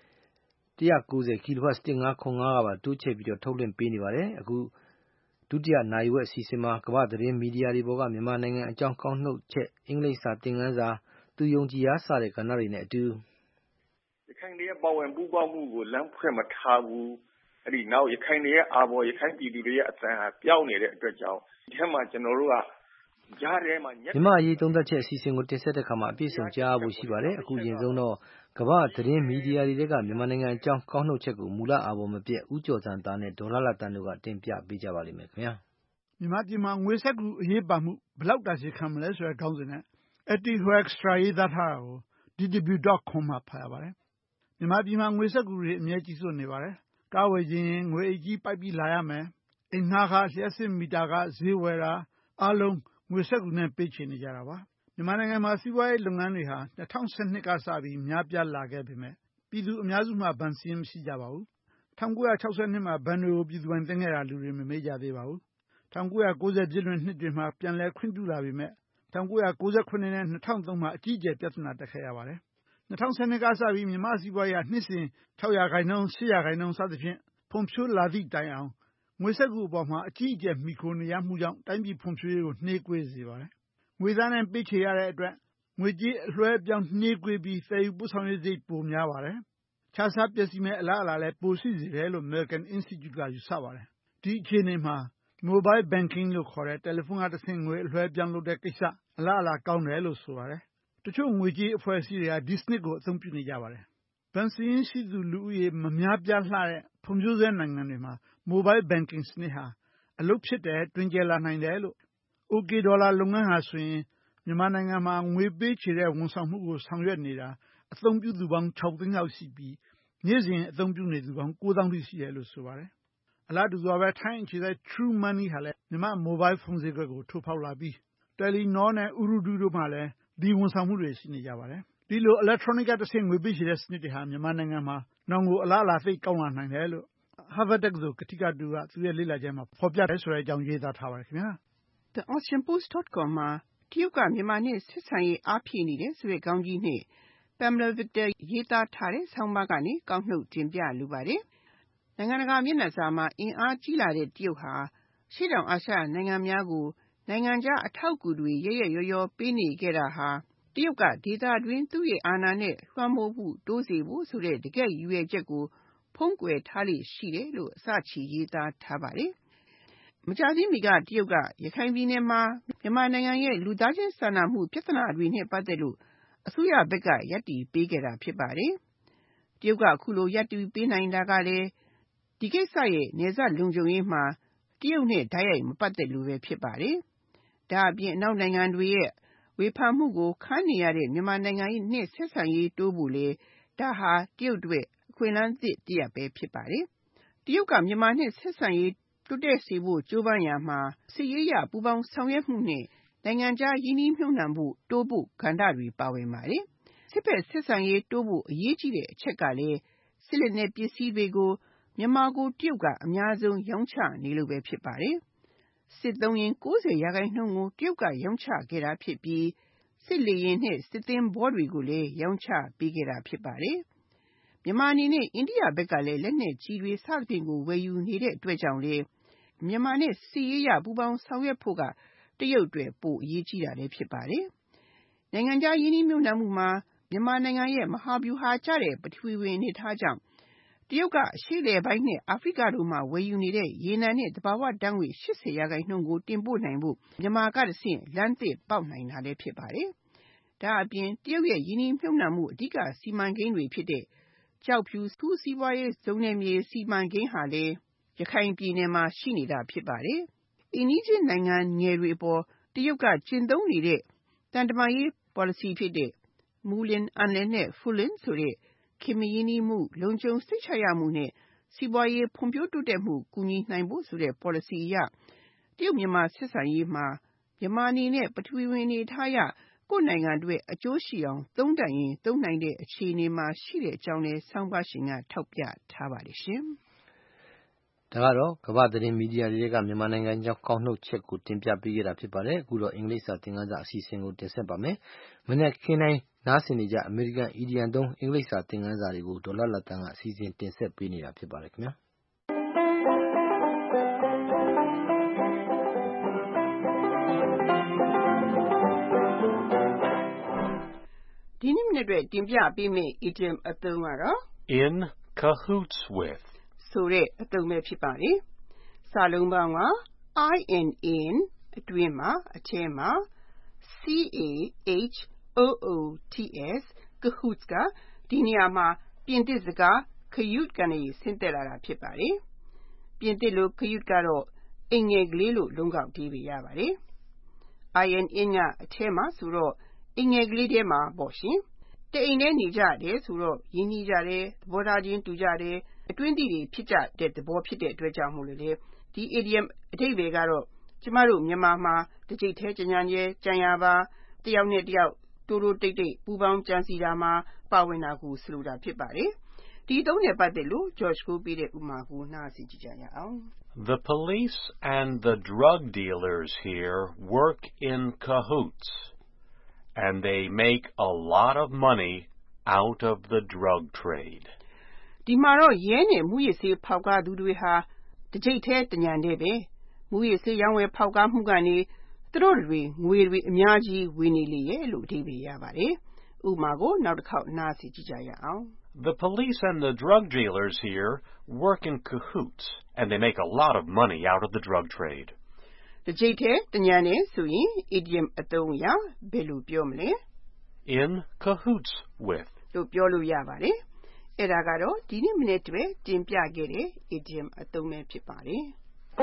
one ninety ကီလိုဟတ်၁၅၇၅ကပါတိုးချဲ့ပြီးတော့ထုတ်လွှင့်ပေးနေပါတယ်အခုဒုတိယနာရီဝက်အစီအစဉ်မှာကမ္ဘာသတင်းမီဒီယာတွေပေါ်ကမြန်မာနိုင်ငံအကြောင်းကောက်နှုတ်ချက်အင်္ဂလိပ်စာသင်ခန်းစာသူယုံကြည်ရာစတဲ့ကဏ္ဍတွေနဲ့အတူရခိုင်တွေရဲ့ပါဝင်ပူးပေါင်းမှုကိုလမ်းဖွင့်မထားဘူးအဲ့ဒီနောက်ရခိုင်တွေရဲ့အာဘော်ရခိုင်ပြည်သူတွေရဲ့အသံဟာပျောက်နေတဲ့အတွက်ကြောင့်ဒီထက်မှကျွန်တော်တို့ကကြားထဲမှာမြန်မာအရေးသုံးသပ်ချက်အစီအစဉ်ကိုတင်ဆက်တဲ့အခါမှာအပြည့်စုံကြားဖို့ရှိပါတယ်အခုရင်ဆုံးတော့ကမ္ဘာသတင်းမီဒီယာတွေကမြန်မာနိုင်ငံအကြောင်းကောက်နှုတ်ချက်ကိုမူလအာဘော်မပြတ်ဦးကျော်စံသားနဲ့ဒေါ်လာလာတန်းတို့ကတင်ပြပေးကြပါလိမ့်မယ်ခင်ဗျာမြန်မာပြည်မှာငွေစက္ကူအရေးပါမှုဘယ်လောက်တာရှည်ခံမလဲဆိုတဲ့ခေါင်းစဉ်နဲ့ Ethical Extra ရေးသားထားတာကို D W dot com မှာဖတ်ရပါတယ်မြန်မာပြည်မှာငွေစက္ကူတွေအမြဲကြီးစိုးနေပါတယ်ကားဝယ်ခြင်းငွေအိတ်ကြီးပိုက်ပြီးလာရမယ်အိမ်ငှားကလျှက်စစ်မီတာကဈေးဝယ်တာအားလုံးငွေစက္ကူနဲ့ပေးချေနေကြတာပါမြန်မာနိုင်ငံမှာစီးပွားရေးလုပ်ငန်းတွေဟာ၂၀၁၂ကစပြီးများပြားလာခဲ့ပေမဲ့ပြည်သူအများစုမှာဘဏ်စာရင်းမရှိကြပါဘူး၁၉၆၂မှာဘဏ်တွေကိုပြည်သူပိုင်သိမ်းခဲ့တာလူတွေမမေ့ကြသေးပါဘူး၁၉၉၀ပြည့်လွန်နှစ်တွေမှာပြန်လည်ခွင့်ပြုလာပေမဲ့၁၉၉၇နဲ့၂၀၀၃မှာအကြီးအကျယ်ပြဿနာတက်ခဲ့ရပါတယ်၂၀၁၂ကစပြီးမြန်မာစီးပွားရေးဟာနှစ်စဉ်၆ရာခိုင်နှုန်း၈ရာခိုင်နှုန်းစသဖြင့်ဖွံ့ဖြိုးလာသည့်တိုင်အောင်ငွေစက္ကူအပေါ်မှာအကြီးအကျယ်မှီခိုနေရမှုကြောင့်တိုင်းပြည်ဖွံ့ဖြိုးရေးကိုနှေးကွေးစေပါတယ်ငွေသားနဲ့ပေးချေရတဲ့အတွက်ငွေကြေးအလွှဲအပြောင်းနှေးကွေးပြီးသယ်ယူပို့ဆောင်ရေးစရိတ်ပိုများပါတယ်ခြားစားပျက်စီးမဲ့အလားအလာလည်းပိုရှိစေတယ်လို့ American Institute ကယူဆပါတယ်ဒီအခြေအနေမှာ Mobile Banking လို့ခေါ်တဲ့တယ်လီဖုန်းကတဆင့်ငွေအလွှဲအပြောင်းလုပ်တဲ့ကိစ္စအလားအလာကောင်းတယ်လို့ဆိုပါတယ်တချို့ငွေကြေးအဖွဲ့အစည်းတွေကဒီစနစ်ကိုအသုံးပြုနေကြပါတယ်ဘဏ်စာရင်းရှိသူလူဦးရေမများပြားလှတဲ့ဖွံ့ဖြိုးဆဲနိုင်ငံတွေမှာ Mobile Banking စနစ်ဟာအလုပ်ဖြစ်တယ်တွင်ကျယ်လာနိုင်တယ်လို့ OK ဒေါ်လာလုပ်ငန်းဟာဆိုရင်မြန်မာနိုင်ငံမှာငွေပေးချေတဲ့ဝန်ဆောင်မှုကိုဆောင်ရွက်နေတာအသုံးပြုသူပေါင်း၆သိန်းလောက်ရှိပြီးနေ့စဉ်အသုံးပြုနေသူပေါင်း၉သောင်းထိရှိတယ်လို့ဆိုပါတယ်အလားတူစွာပဲထိုင်းအခြေစိုက် True Money ဟာလည်းမြန်မာ Mobile ဖုန်းဈေးကွက်ကိုထိုးဖောက်လာပြီး Telenor နဲ့ Ooredoo တို့မှာလည်းဒီဝန်ဆောင်မှုတွေရှိနေကြပါတယ်ဒီလို Electronic ကတဆင့်ငွေပေးချေတဲ့စနစ်တွေဟာမြန်မာနိုင်ငံမှာနောင်ကိုအလားအလာသိပ်ကောင်းလာနိုင်တယ်လို့ Harvard တက္ကသိုလ်ကထိကတူကသူရဲ့လေ့လာချက်မှာဖော်ပြတယ်ဆိုတဲ့အကြောင်းရေးသားထားပါတယ်ခင်ဗျာ The Ocean Post dot com မှာတရုတ်ကမြန်မာနဲ့ဆက်ဆံရေးအားဖြည့်နေတယ်ဆိုတဲ့ခေါင်းကြီးနဲ့ Pamela Victor ရေးသားထားတဲ့ဆောင်းပါးကနေကောက်နှုတ်တင်ပြလိုပါတယ်နိုင်ငံတကာမျက်နှာစာမှာအင်အားကြီးလာတဲ့တရုတ်ဟာရှေ့တောင်အာရှနိုင်ငံများကိုနိုင်ငံခြားအထောက်အကူတွေရရရောရောပေးနေခဲ့တာဟာတရုတ်ကဒေသတွင်းသူ့ရဲ့အာဏာနဲ့လွှမ်းမိုးမှုတိုးစေဖို့ဆိုတဲ့တကယ့်ရည်ရွယ်ချက်ကိုဖုံးကွယ်ထားလေ့ရှိတယ်လို့အစချီရေးသားထားပါတယ်မကြာသေးမီကတရုတ်ကရခိုင်ပြည်နယ်မှာမြန်မာနိုင်ငံရဲ့လူသားချင်းစာနာမှုပြဿနာတွေနဲ့ပတ်သက်လို့အစိုးရဘက်ကရပ်တည်ပေးခဲ့တာဖြစ်ပါတယ်တရုတ်ကအခုလိုရပ်တည်ပေးနိုင်တာကလည်းဒီကိစ္စရဲ့နယ်စပ်လုံခြုံရေးမှာတရုတ်နဲ့ဓာတ်ရိုက်မပတ်သက်လို့ပဲဖြစ်ပါတယ်ဒါအပြင်အနောက်နိုင်ငံတွေရဲ့ဝေဖန်မှုကိုခန်းနေရတဲ့မြန်မာနိုင်ငံရဲ့နဲ့ဆက်ဆံရေးတိုးဖို့လေဒါဟာတရုတ်အတွက်အခွင့်အလမ်းသစ်တစ်ရပ်ပဲဖြစ်ပါတယ်တရုတ်ကမြန်မာနဲ့ဆက်ဆံရေးတိုးတက်စေဖို့ကြိုးပမ်းရာမှာစစ်ရေးရပူးပေါင်းဆောင်ရွက်မှုနဲ့နိုင်ငံခြားရင်းနှီးမြှုပ်နှံမှုတိုးဖို့ကဏ္ဍတွေပါဝင်ပါတယ်စစ်ဖက်ဆက်ဆံရေးတိုးဖို့အရေးကြီးတဲ့အချက်ကလည်းစစ်လက်နက်ပစ္စည်းတွေကိုမြန်မာကိုတရုတ်ကအများဆုံးရောင်းချနေလို့ပဲဖြစ်ပါတယ်စစ်သုံးရင်၉၀ရာခိုင်နှုန်းကိုတရုတ်ကရောင်းချခဲ့တာဖြစ်ပြီးစစ်လေယာဉ်နဲ့စစ်သင်္ဘောတွေကိုလည်းရောင်းချပေးခဲ့တာဖြစ်ပါတယ်မြန်မာအနေနဲ့အိန္ဒိယဘက်ကလည်းလက်နက်ကြီးတွေစသဖြင့်ကိုဝယ်ယူနေတဲ့အတွက်ကြောင့်လေမြန်မာနဲ့စစ်ရေးရပူးပေါင်းဆောင်ရွက်ဖို့ကတရုတ်အတွက်ပိုအရေးကြီးတာလည်းဖြစ်ပါတယ်နိုင်ငံခြားရင်းနှီးမြှုပ်နှံမှုမှာမြန်မာနိုင်ငံရဲ့မဟာဗျူဟာကျတဲ့ပထဝီဝင်အနေအထားကြောင့်တရုတ်ကအရှေ့အလယ်ပိုင်းနဲ့အာဖရိကတို့မှာဝယ်ယူနေတဲ့ရေနံနဲ့သဘာဝဓာတ်ငွေ့၈၀ရာခိုင်နှုန်းကိုတင်ပို့နိုင်ဖို့မြန်မာကတဆင့်လမ်းသစ်ပေါက်နိုင်တာလည်းဖြစ်ပါတယ်ဒါအပြင်တရုတ်ရဲ့ရင်းနှီးမြှုပ်နှံမှုအဓိကစီမံကိန်းတွေဖြစ်တဲ့ကျောက်ဖြူစူးစီးပွားရေးဇုံနယ်မြေစီမံကိန်းဟာလည်းရခိုင်ပြည်နယ်မှာရှိနေတာဖြစ်ပါတယ်အိမ်နီးချင်းနိုင်ငံငယ်တွေအပေါ်တရုတ်ကကျင့်သုံးနေတဲ့တန်တမာရေး policy ဖြစ်တဲ့မူလင်အန်လယ်နဲ့ဖူလင်ဆိုတဲ့ခင်မရင်းနှီးမှုလုံခြုံစိတ်ချရမှုနဲ့စီးပွားရေးဖွံ့ဖြိုးတိုးတက်မှုကူညီနိုင်ဖို့ဆိုတဲ့ policy အရတရုတ်မြန်မာဆက်ဆံရေးမှာမြန်မာအနေနဲ့ပထဝီဝင်အနေထားအရကိုယ့်နိုင်ငံအတွက်အကျိုးရှိအောင်သုံးတတ်ရင်သုံးနိုင်တဲ့အခြေအနေမှာရှိတဲ့အကြောင်းလည်းဆောင်းပါးရှင်ကထောက်ပြထားပါတယ်ရှင်။ဒါကတော့ကမ္ဘာသတင်းမီဒီယာတွေကမြန်မာနိုင်ငံကြောင်းကောက်နှုတ်ချက်ကိုတင်ပြပေးခဲ့တာဖြစ်ပါတယ်။အခုတော့အင်္ဂလိပ်စာသင်ခန်းစာအစီအစဉ်ကိုတင်ဆက်ပါမယ်။မနေ့ကင်းတိုင်းနားဆင်နေကြအမေရိကန်အီဒီယံသုံးအင်္ဂလိပ်စာသင်ခန်းစာတွေကိုဒေါ်လာလက်တန်းကအစီအစဉ်တင်ဆက်ပေးနေတာဖြစ်ပါတယ်ခင်ဗျာ။ဒီနေ့မနေ့အတွက်တင်ပြပေးမယ့် idiom အသုံးကတော့ in cahoots with ဆိုတဲ့အသုံးပဲဖြစ်ပါတယ်။စာလုံးပေါင်းက in in အတွင်းမှာအထဲမှာ cahoots cahoots ကဒီနေရာမှာပြင်သစ်စကား cahute ကနေဆင်းသက်လာတာဖြစ်ပါတယ်။ပြင်သစ်လို cahute ကတော့အိမ်ငယ်ကလေးလို့လုံးကောက်အဓိပ္ပာယ်ရပါတယ်။ in in ကအထဲမှာဆိုတော့အိမ်ငယ်ကလေးထဲမှာပေါ့ရှင်။တအိမ်ထဲနေကြတယ်ဆိုတော့ရင်းနှီးကြတယ်သဘောထားချင်းတူကြတယ်အတွင်းသိတွေဖြစ်ကြတဲ့သဘောဖြစ်တဲ့အတွက်ကြောင့်မို့လို့လေဒီ idiom အဓိပ္ပာယ်ကတော့ကျမတို့မြန်မာမှာတစ်ကြိတ်ထဲကြံကြံကျဲကြံရပါတယောက်နဲ့တယောက်တိုးတိုးတိတ်တိတ်ပူပေါင်းကြံစီတာမှာပါဝင်တာကိုဆိုလိုတာဖြစ်ပါတယ်။ဒီအသုံးနဲ့ပတ်သက်လို့ George ကိုပေးတဲ့ဥပမာကိုနားဆင်ကြည့်ကြရအောင်။ The police and the drug dealers here work in cahoots, and they make a lot of money out of the drug trade. ဒီမှာတော့ရဲနဲ့မူရစ်ဆေးဖောက်ကားသူတွေဟာတစ်ကြိတ်ထဲတညံတဲ့ပဲမူရစ်ဆေးရောင်းဝယ်ဖောက်ကားမှုကနေသူတို့တွေငွေတွေအများကြီးဝင်နေလေရဲ့လို့အဓိပ္ပာယ်ရပါတယ်။ဥပမာကိုနောက်တစ်ခေါက်နားဆင်ကြည့်ကြရအောင်။ The police and the drug dealers here work in cahoots, and they make a lot of money out of the drug trade. တစ်ကြိတ်ထဲတညံတယ်ဆိုရင် idiom အသုံးအရဘယ်လိုပြောမလဲ In cahoots with လို့ပြောလို့ရပါတယ်။အဲ့ဒါကတော့ဒီနေ့မနေ့တည်းတင်ပြခဲ့တဲ့ idiom အသုံးပဲဖြစ်ပါတယ်။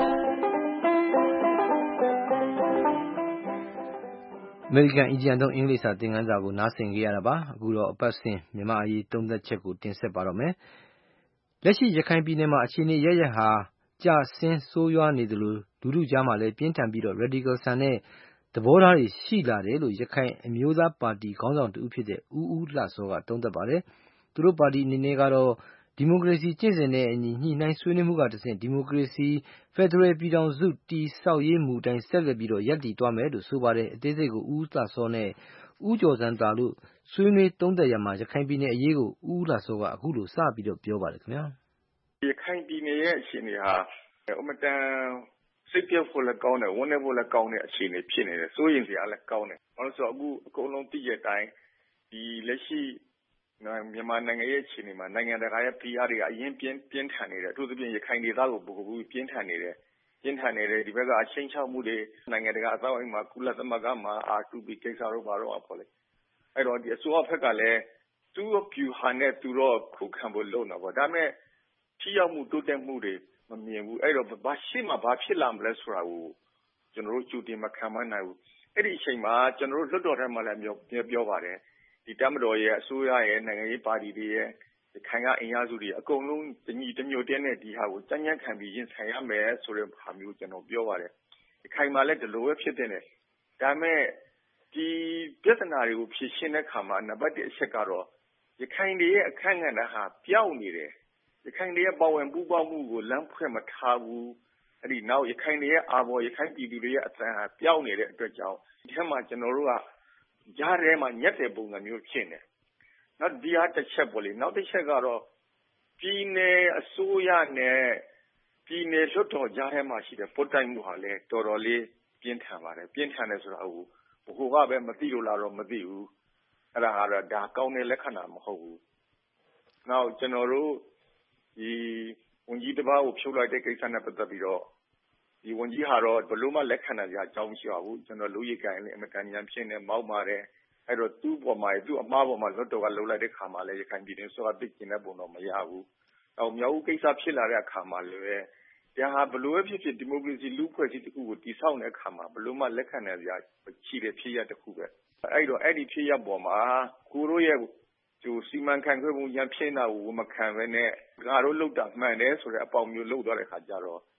အမေရိကန်အီဒီယံသုံးအင်္ဂလိပ်စာသင်ခန်းစာကိုနားဆင်ကြရတာပါ။အခုတော့အပတ်စဉ်မြန်မာအရေးသုံးသက်ချက်ကိုတင်ဆက်ပါတော့မယ်။လက်ရှိရခိုင်ပြည်နယ်မှာအခြေအနေရရဟာကြဆင်းဆိုးရွားနေသလိုလူထုကြားမှာလည်းပြင်းထန်ပြီးတော့ radical ဆန်တဲ့သဘောထားတွေရှိလာတယ်လို့ရခိုင်အမျိုးသားပါတီခေါင်းဆောင်တဦးဖြစ်တဲ့ဦးဦးလှစောကသုံးသပ်ပါတယ်။သူတို့ပါတီအနေနဲ့ကတော့ဒီမိုကရေစီကျင့်စဉ်နဲ့အညီညှိနှိုင်းဆွေးနွေးမှုကတဆင့်ဒီမိုကရေစီဖက်ဒရယ်ပြည်ထောင်စုတည်ဆောက်ရေးမူအတိုင်းဆက်လက်ပြီးတော့ရပ်တည်သွားမယ်လို့ဆိုပါတယ်။အသေးစိတ်ကိုဦးဦးလှစောနဲ့ဦးကျော်စန်းသာတို့ဆွေးနွေးသုံးသပ်ရမှာရခိုင်ပြည်နယ်အရေးကိုဦးဦးလှစောကအခုလိုစပြီးတော့ပြောပါတယ်ခင်ဗျာ။ရခိုင်ပြည်နယ်ရဲ့အခြေအနေဟာအမတန်စိတ်ပြတ်ဖို့လည်းကောင်းတယ်ဝန်းနေဖို့လည်းကောင်းတဲ့အခြေအနေဖြစ်နေတယ်စိုးရိမ်စရာလည်းကောင်းတယ်။ဘာလို့ဆိုတော့အခုအကုန်လုံးသိတဲ့အတိုင်းဒီလက်ရှိမြန်မာနိုင်ငံရဲ့အခြေအနေမှာနိုင်ငံတကာရဲ့ဖိအားတွေကအရင်ပြင်းပြင်းထန်နေတယ်အထူးသဖြင့်ရခိုင်ဒေသကိုပိုပြီးပြင်းထန်နေတယ်ပြင်းထန်နေတယ်ဒီဘက်ကအချင်းချောက်မှုတွေနိုင်ငံတကာအသောအိမ်မှာကုလသမဂ္ဂမှာ အာ တူ ပီ ကိစ္စတို့ဘာတော့ပေါ့လေအဲ့တော့ဒီအစိုးရဘက်ကလည်းသူ့အပြူဟာနဲ့သူတော့ခုခံဖို့လုပ်နေပါဒါပေမဲ့ထိရောက်မှုတိုးတက်မှုတွေမမြင်ဘူးအဲ့တော့ဘာရှိမှဘာဖြစ်လာမလဲဆိုတာကိုကျွန်တော်တို့ကြိုတင်မခံမနိုင်ဘူးအဲ့ဒီအချိန်မှာကျွန်တော်တို့လွတ်တော်ထဲမှာလည်းပြောပြောပါတယ်ဒီတမတော်ရဲ့အစိုးရရဲ့နိုင်ငံရေးပါတီတွေရဲ့ခိုင်ကအင်အားစုတွေအကုန်လုံးတညီတညွတ်တည်းနဲ့ဒီဟာကိုကြမ်းကြမ်းခံပြီးရင်ဆိုင်ရမယ်ဆိုတဲ့ဟာမျိုးကျွန်တော်ပြောပါတယ်ခိုင်မှာလည်းဒီလိုပဲဖြစ်တဲ့နဲ့ဒါပေမဲ့ဒီပြဿနာတွေကိုဖြေရှင်းတဲ့အခါမှာနံပါတ်တစ်အချက်ကတော့ရခိုင်တွေရဲ့အခက်အခဲဟာပျောက်နေတယ်ရခိုင်တွေရဲ့ပါဝင်ပူးပေါင်းမှုကိုလမ်းဖွင့်မထားဘူးအဲ့ဒီနောက်ရခိုင်တွေရဲ့အာဘော်ရခိုင်ပြည်သူတွေရဲ့အသံဟာပျောက်နေတဲ့အတွက်ကြောင့်ဒီထက်မှကျွန်တော်တို့ကကြားထဲမှာညက်တဲ့ပုံစံမျိုးဖြစ်နေနောက်ဒီဟာတစ်ချက်ပေါ့လေနောက်တစ်ချက်ကတော့ပြည်နယ်အစိုးရနဲ့ပြည်နယ်လွှတ်တော်ကြားထဲမှာရှိတဲ့ပုတ်တိုက်မှုဟာလည်းတော်တော်လေးပြင်းထန်ပါတယ်ပြင်းထန်တယ်ဆိုတာဟိုဘိုကပဲမသိလို့လားတော့မသိဘူးအဲ့ဒါကတော့ဒါကောင်းတဲ့လက္ခဏာမဟုတ်ဘူးနောက်ကျွန်တော်တို့ဒီဝန်ကြီးတစ်ပါးကိုဖြုတ်လိုက်တဲ့ကိစ္စနဲ့ပတ်သက်ပြီးတော့ဒီဝန်ကြီးဟာတော့ဘလို့မှလက်ခံနိုင်ကြအကြောင်းမရှိပါဘူးကျွန်တော်လူကြီးကိုင်လည်းအမတန်ညံဖြစ်နေမောက်ပါတယ်အဲ့တော့သူ့ပေါ်မှာသူ့အမားပေါ်မှာလွတ်တော်ကလှုပ်လိုက်တဲ့ခါမှာလည်းရခိုင်ပြည်နယ်ဆိုတာသိကျင်တဲ့ပုံတော့မရဘူးနောက်မြောက်ဦးကိစ္စဖြစ်လာတဲ့အခါမှာလည်းဒါဟာဘလို့ဖြစ်ဖြစ်ဒီမိုကရေစီလူ့ဖွဲ့စည်းတစ်ခုကိုတည်ဆောက်တဲ့အခါမှာဘလို့မှလက်ခံနိုင်ကြရှိတဲ့ဖြစ်ရတစ်ခုပဲအဲ့တော့အဲ့ဒီဖြစ်ရပေါ်မှာကိုတို့ရဲ့ကျိုးစီမံခန့်ခွဲမှုရန်ဖြစ်နေတာကိုမခံဘဲနဲ့ငါတို့လှုပ်တာမှန်တယ်ဆိုတဲ့အပေါင်းမျိုးလှုပ်သွားတဲ့ခါကျတော့ဒီ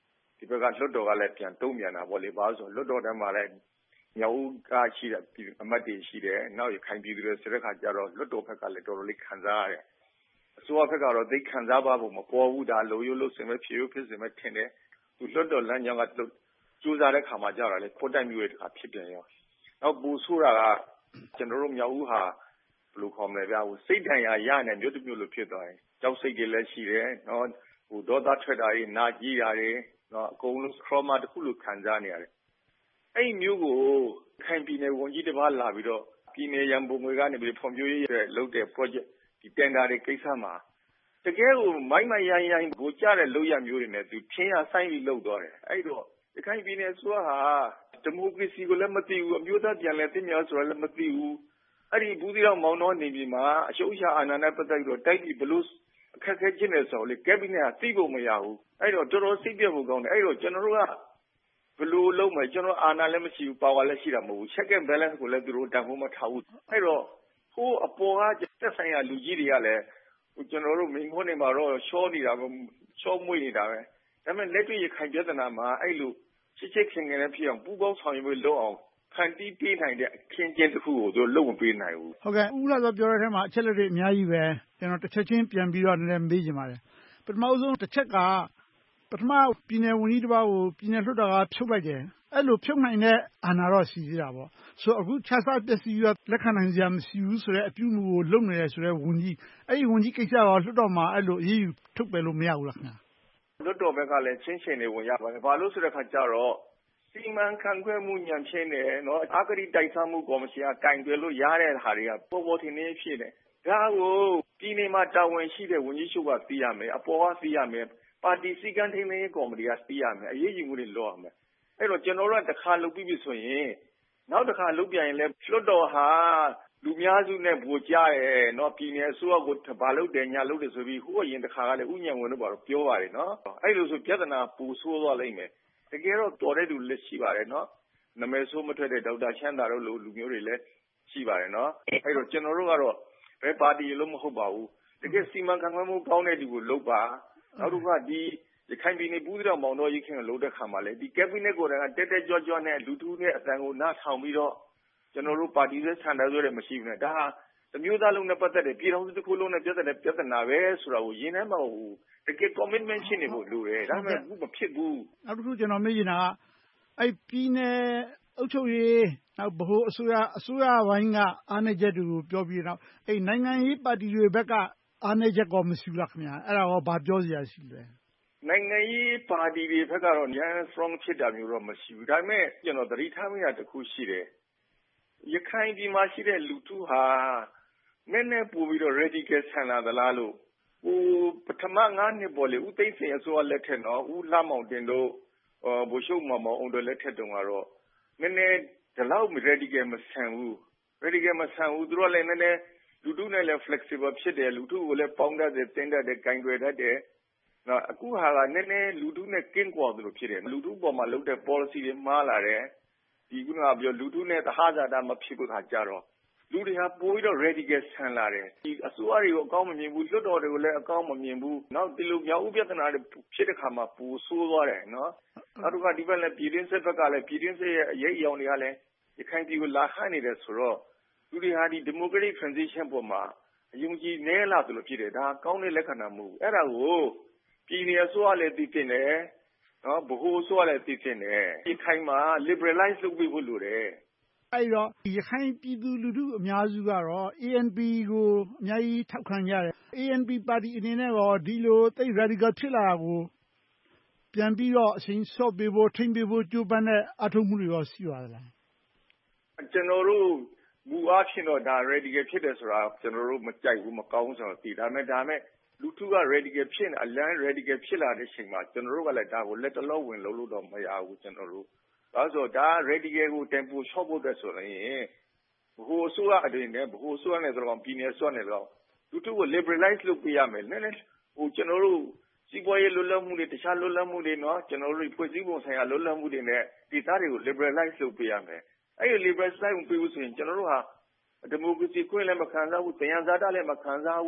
ဒီဘက်ကလွတ်တော်ကလည်းပြန်တုံ့ပြန်တာပေါ့လေဘာလို့ဆိုလွတ်တော်ထဲမှာလည်းမြောက်ဦးကရှိတဲ့အမတ်တွေရှိတယ်နောက်ရခိုင်ပြည်သူတွေဆိုတဲ့ခါကျတော့လွတ်တော်ဘက်ကလည်းတော်တော်လေးခံစားရတယ်အစိုးရဘက်ကတော့သိခံစားပါဖို့မပေါ်ဘူးဒါလိုရိုးလို့စင်မဲ့ဖြေရိုးဖြစ်စင်မဲ့ထင်တယ်သူလွတ်တော်လမ်းကြောင်းကကျိုးစားတဲ့ခါမှာကြတော့လေပေါ်တိုက်မျိုးတွေတခါဖြစ်ပြန်ရောနောက်ပူဆိုးတာကကျွန်တော်တို့မြောက်ဦးဟာဘယ်လိုခေါ်မလဲဗျာဟိုစိတ်တန်ရာရနေမျိုးတစ်မျိုးလိုဖြစ်သွားတယ်ကြောက်စိတ်တွေလည်းရှိတယ်နော်ဟိုဒေါသထွက်တာတွေနာကြီးတာတွေနော်အကုန်လုံး trauma တစ်ခုလိုခံစားနေရတယ်အဲ့ဒီမျိုးကိုခိုင်ပြည်နယ်ဝန်ကြီးတစ်ပါးလာပြီးတော့ပြည်နယ်ရန်ပုံငွေကနေပြီးဖွံ့ဖြိုးရေးရဲ့လုပ်တဲ့ project ဒီ tender တွေကိစ္စမှာတကယ်ကိုမိုင်းမိုင်းရိုင်းရိုင်းကိုကြတဲ့လုပ်ရမျိုးတွေနဲ့သူထင်းရဆိုင်ပြီးလုပ်သွားတယ်အဲ့တော့ဒီခိုင်ပြည်နယ်ဆိုဟာဒီမိုကရေစီကိုလည်းမသိဘူးအမျိုးသားပြန်လည်သိမြတ်ဆိုတာလည်းမသိဘူးအဲ့ဒီဘူးသီးတောင်မောင်နှောနေပြည်မှာအရှုပ်ရှာအာဏာနဲ့ပတ်သက်ပြီးတော့တိုက်ပြီးဘလို့အခက်အခဲချင်းနေဆိုလေကက်ဘိနက်ကသိဖို့မရဘူးအဲ့တော့တော်တော်စိတ်ပြတ်ဖို့ကောင်းတယ်အဲ့တော့ကျွန်တော်တို့ကဘလို့လုံးမယ်ကျွန်တော်အာဏာလည်းမရှိဘူးပါဝါလည်းရှိတာမဟုတ်ဘူး check and balance ကိုလည်းသူတို့တန်ဖိုးမထားဘူးအဲ့တော့ဟိုအပေါ်ကတက်ဆိုင်ရာလူကြီးတွေကလည်းကျွန်တော်တို့မိန်းခွန်းတွေမှာတော့ရှောနေတာရှောမွေ့နေတာပဲဒါပေမဲ့လက်တွေ့ရခိုင်ပြဿနာမှာအဲ့လိုချစ်ချစ်ခင်ခင်နဲ့ဖြစ်အောင်ပူပေါင်းဆောင်ရွက်လို့အောင်ဖန်တီးပေးနိုင်တဲ့အခင်းကျင်းတစ်ခုကိုသူတို့လုပ်မပေးနိုင်ဘူးဟုတ်ကဲ့ဦးလာတော့ပြောတဲ့ထဲမှာအချက်လက်တွေအများကြီးပဲကျွန်တော်တစ်ချက်ချင်းပြန်ပြီးတော့လည်းမေးချင်ပါတယ်ပထမဆုံးတစ်ချက်ကပထမပြည်နယ်ဝန်ကြီးတစ်ပါးကိုပြည်နယ်လွှတ်တော်ကဖြုတ်လိုက်တယ်အဲ့လိုဖြုတ်နိုင်တဲ့အာဏာတော့ရှိသေးတာပေါ့ဆိုအခုခြားစားပျက်စီးရလက်ခံနိုင်စရာမရှိဘူးဆိုတဲ့အပြုအမူကိုလုပ်နေတယ်ဆိုတဲ့ဝန်ကြီးအဲ့ဒီဝန်ကြီးကိစ္စရောလွှတ်တော်မှာအဲ့လိုအရေးယူထုတ်ပယ်လို့မရဘူးလားခင်ဗျာလွှတ်တော်ဘက်ကလည်းချင်းချင်းတွေဝင်ရပါတယ်ဘာလို့ဆိုတဲ့ခါကျတော့စီမံခန့်ခွဲမှုညံချင်းတယ်နော်အာဂရိတိုက်စားမှုကော်မရှင်ကကင်တွယ်လို့ရတဲ့ဟာတွေကပေါ်ပေါ်ထင်ထင်ဖြစ်တယ်ဒါကိုပြည်နယ်မှာတာဝန်ရှိတဲ့ဝန်ကြီးချုပ်ကသိရမယ်အပေါ်ကသိရမယ်ပါတီစည်းကမ်းထိန်းသိမ်းရေးကော်မတီကသိရမယ်အရေးယူမှုတွေလုပ်ရမယ်အဲ့တော့ကျွန်တော်တို့ကတစ်ခါလုပ်ပြီးပြီဆိုရင်နောက်တစ်ခါလုပ်ပြန်ရင်လည်းလွှတ်တော်ဟာလူများစုနဲ့ဗိုလ်ကြရဲเนาะပြည်နယ်အစိုးရကိုဘာလုပ်တယ်ညာလုပ်တယ်ဆိုပြီးဟိုအရင်တစ်ခါကလည်းဥညံဝင်လို့ပါတော့ပြောပါတယ်เนาะအဲ့လိုဆိုပြဿနာပူဆိုးသွားလိမ့်မယ်တကယ်တော့တော်တဲ့လူလက်ရှိပါတယ်เนาะနာမည်ဆိုးမထွက်တဲ့ဒေါက်တာချမ်းသာတို့လိုလူမျိုးတွေလည်းရှိပါတယ်เนาะအဲ့တော့ကျွန်တော်တို့ကတော့ဘယ်ပါတီလို့မဟုတ်ပါဘူးတကယ်စီမံခန့်ခွဲမှုကောင်းတဲ့လူကိုလုပ်ပါနောက်တစ်ခါဒီရခိုင်ပြည်နယ်ပူးသီးတောင်မောင်တော်ကြီးခင်လို့တဲ့ခါမှာလေဒီကက်ဘိနက်ကိုယ်တိုင်ကတက်တက်ကြွကြွနဲ့လူထုနဲ့အတန်ကိုနားထောင်ပြီးတော့ကျွန်တော်တို့ပါတီရဲ့ဆန္ဒဆွဲတယ်မရှိဘူးနဲ့ဒါဟာတမျိုးသားလုံးနဲ့ပတ်သက်တဲ့ပြည်တော်စုတစ်ခုလုံးနဲ့ပြဿနာပြဿနာပဲဆိုတာကိုရင်းနှီးမဟုတ်ဘူးတကယ် commitment ရှိနေဖို့လိုတယ်ဒါပေမဲ့ဘူးမဖြစ်ဘူးနောက်တစ်ခုကျွန်တော်မေးချင်တာကအဲ့ပြည်နယ်အုပ်ချုပ်ရေးနောက်ဗဟိုအစိုးရအစိုးရဘိုင်းကအားနည်းချက်တွေကိုပြောပြီးတော့အဲ့နိုင်ငံရေးပါတီတွေဘက်ကအားနည်းချက်ကောမရှိဘူးလားခင်ဗျာအဲ့ဒါရောဘာပြောစရာရှိလဲနိုင်ငံရေးပါတီတွေဘက်ကတော့ရန် strong ဖြစ်တာမျိုးတော့မရှိဘူးဒါပေမဲ့ကျွန်တော်သတိထားမိတာတစ်ခုရှိတယ်ရခိုင်ပြည်မှာရှိတဲ့လူထုဟာနည်းနည်းပို့ပြီးတော့ radical ဆန်လာသလားလို့ဟိုပထမငါးနှစ်ပေါ်လေဦးသိန်းစိန်အစိုးရလက်ထက်တော့ဦးလှမောင်တင်တို့ဗိုလ်ချုပ်မောင်မောင်အောင်တို့လက်ထက်တုန်းကတော့နည်းနည်းဒီလောက် radical မဆန်ဘူး radical မဆန်ဘူးသူတို့လည်းနည်းနည်းလူထုနဲ့လည်း flexible ဖြစ်တယ်လူထုကိုလည်းပေါင်းတတ်တယ်တင်းတတ်တယ်ဂိုင်တွယ်တတ်တယ်နော်အခုဟာကနည်းနည်းလူထုနဲ့ကင်းကွာသလိုဖြစ်တယ်လူထုပေါ်မှာလုပ်တဲ့ policy တွေမှားလာတယ်ဒီကုနာပြောလူထုနဲ့သဟဇာတမဖြစ်ဘူးခါကြတော့လူတွေဟာပိုပြီးတော့ radical ဆန်လာတယ်ဒီအစိုးရတွေကိုအကောင်းမမြင်ဘူးလွှတ်တော်တွေကိုလည်းအကောင်းမမြင်ဘူးနောက်ဒီလိုမြောက်ဥပြဿနာတွေဖြစ်တဲ့ခါမှာပူဆိုးသွားတယ်နော်နောက်တစ်ခါဒီဘက်လည်းပြည်တွင်းစစ်ဘက်ကလည်းပြည်တွင်းစစ်ရဲ့အရေးအယောင်တွေကလည်းရခိုင်ပြည်ကိုလာခန့်နေတယ်ဆိုတော့လူတွေဟာဒီ democratic transition ပေါ်မှာအယုံကြည်နည်းလာသလိုဖြစ်တယ်ဒါကောင်းတဲ့လက္ခဏာမဟုတ်ဘူးအဲ့ဒါကိုပြည်နယ်အစိုးရလည်းသိတင်တယ်နော်ဗဟိုအစိုးရလည်းသိတင်တယ်ဒီခိုင်မှာ liberalize လုပ်ပြီးဖို့လိုတယ်အဲ့တော့ရခိုင်ပြည်သူလူထုအများစုကတော့ A N P ကိုအများကြီးထောက်ခံကြတယ် A N P ပါတီအနေနဲ့ရောဒီလိုသိ radical ဖြစ်လာတာကိုပြန်ပြီးတော့အချိန်ဆော့ပေးဖို့ထိမ့်ပေးဖို့ကြိုးပမ်းတဲ့အထောက်မှုတွေရောရှိပါသလားကျွန်တော်တို့မူအားဖြင့်တော့ဒါ radical ဖြစ်တယ်ဆိုတာကျွန်တော်တို့မကြိုက်ဘူးမကောင်းဘူးဆိုတော့ဒီဒါမဲ့ဒါမဲ့လူထုက radical ဖြစ်နေအလန်း radical ဖြစ်လာတဲ့ချိန်မှာကျွန်တော်တို့ကလည်းဒါကိုလက်တလုံးဝင်လုပ်လို့တော့မရဘူးကျွန်တော်တို့ဒါဆိုဒါ radical ကို tempo ချော့ဖို့တဲ့ဆိုရင်ဘဟိုအစိုးရအတွင်းနဲ့ဘဟိုအစိုးရနဲ့ဆိုတော့ပြည်နယ်အစိုးရနဲ့တော့လူထုကို liberalize လုပ်ပေးရမယ်နည်းနည်းဟိုကျွန်တော်တို့စီးပွားရေးလွတ်လပ်မှုတွေတခြားလွတ်လပ်မှုတွေเนาะကျွန်တော်တို့ဖွဲ့စည်းပုံဆိုင်ရာလွတ်လပ်မှုတွေနဲ့ဒေသတွေကို liberalize လုပ်ပေးရမယ်အဲ့ဒီ liberalize လုပ်ပေးလို့ဆိုရင်ကျွန်တော်တို့ဟာဒီမိုကရေစီခွင့်လည်းမခံစားဘူးတရားဇာတလည်းမခံစားဘူး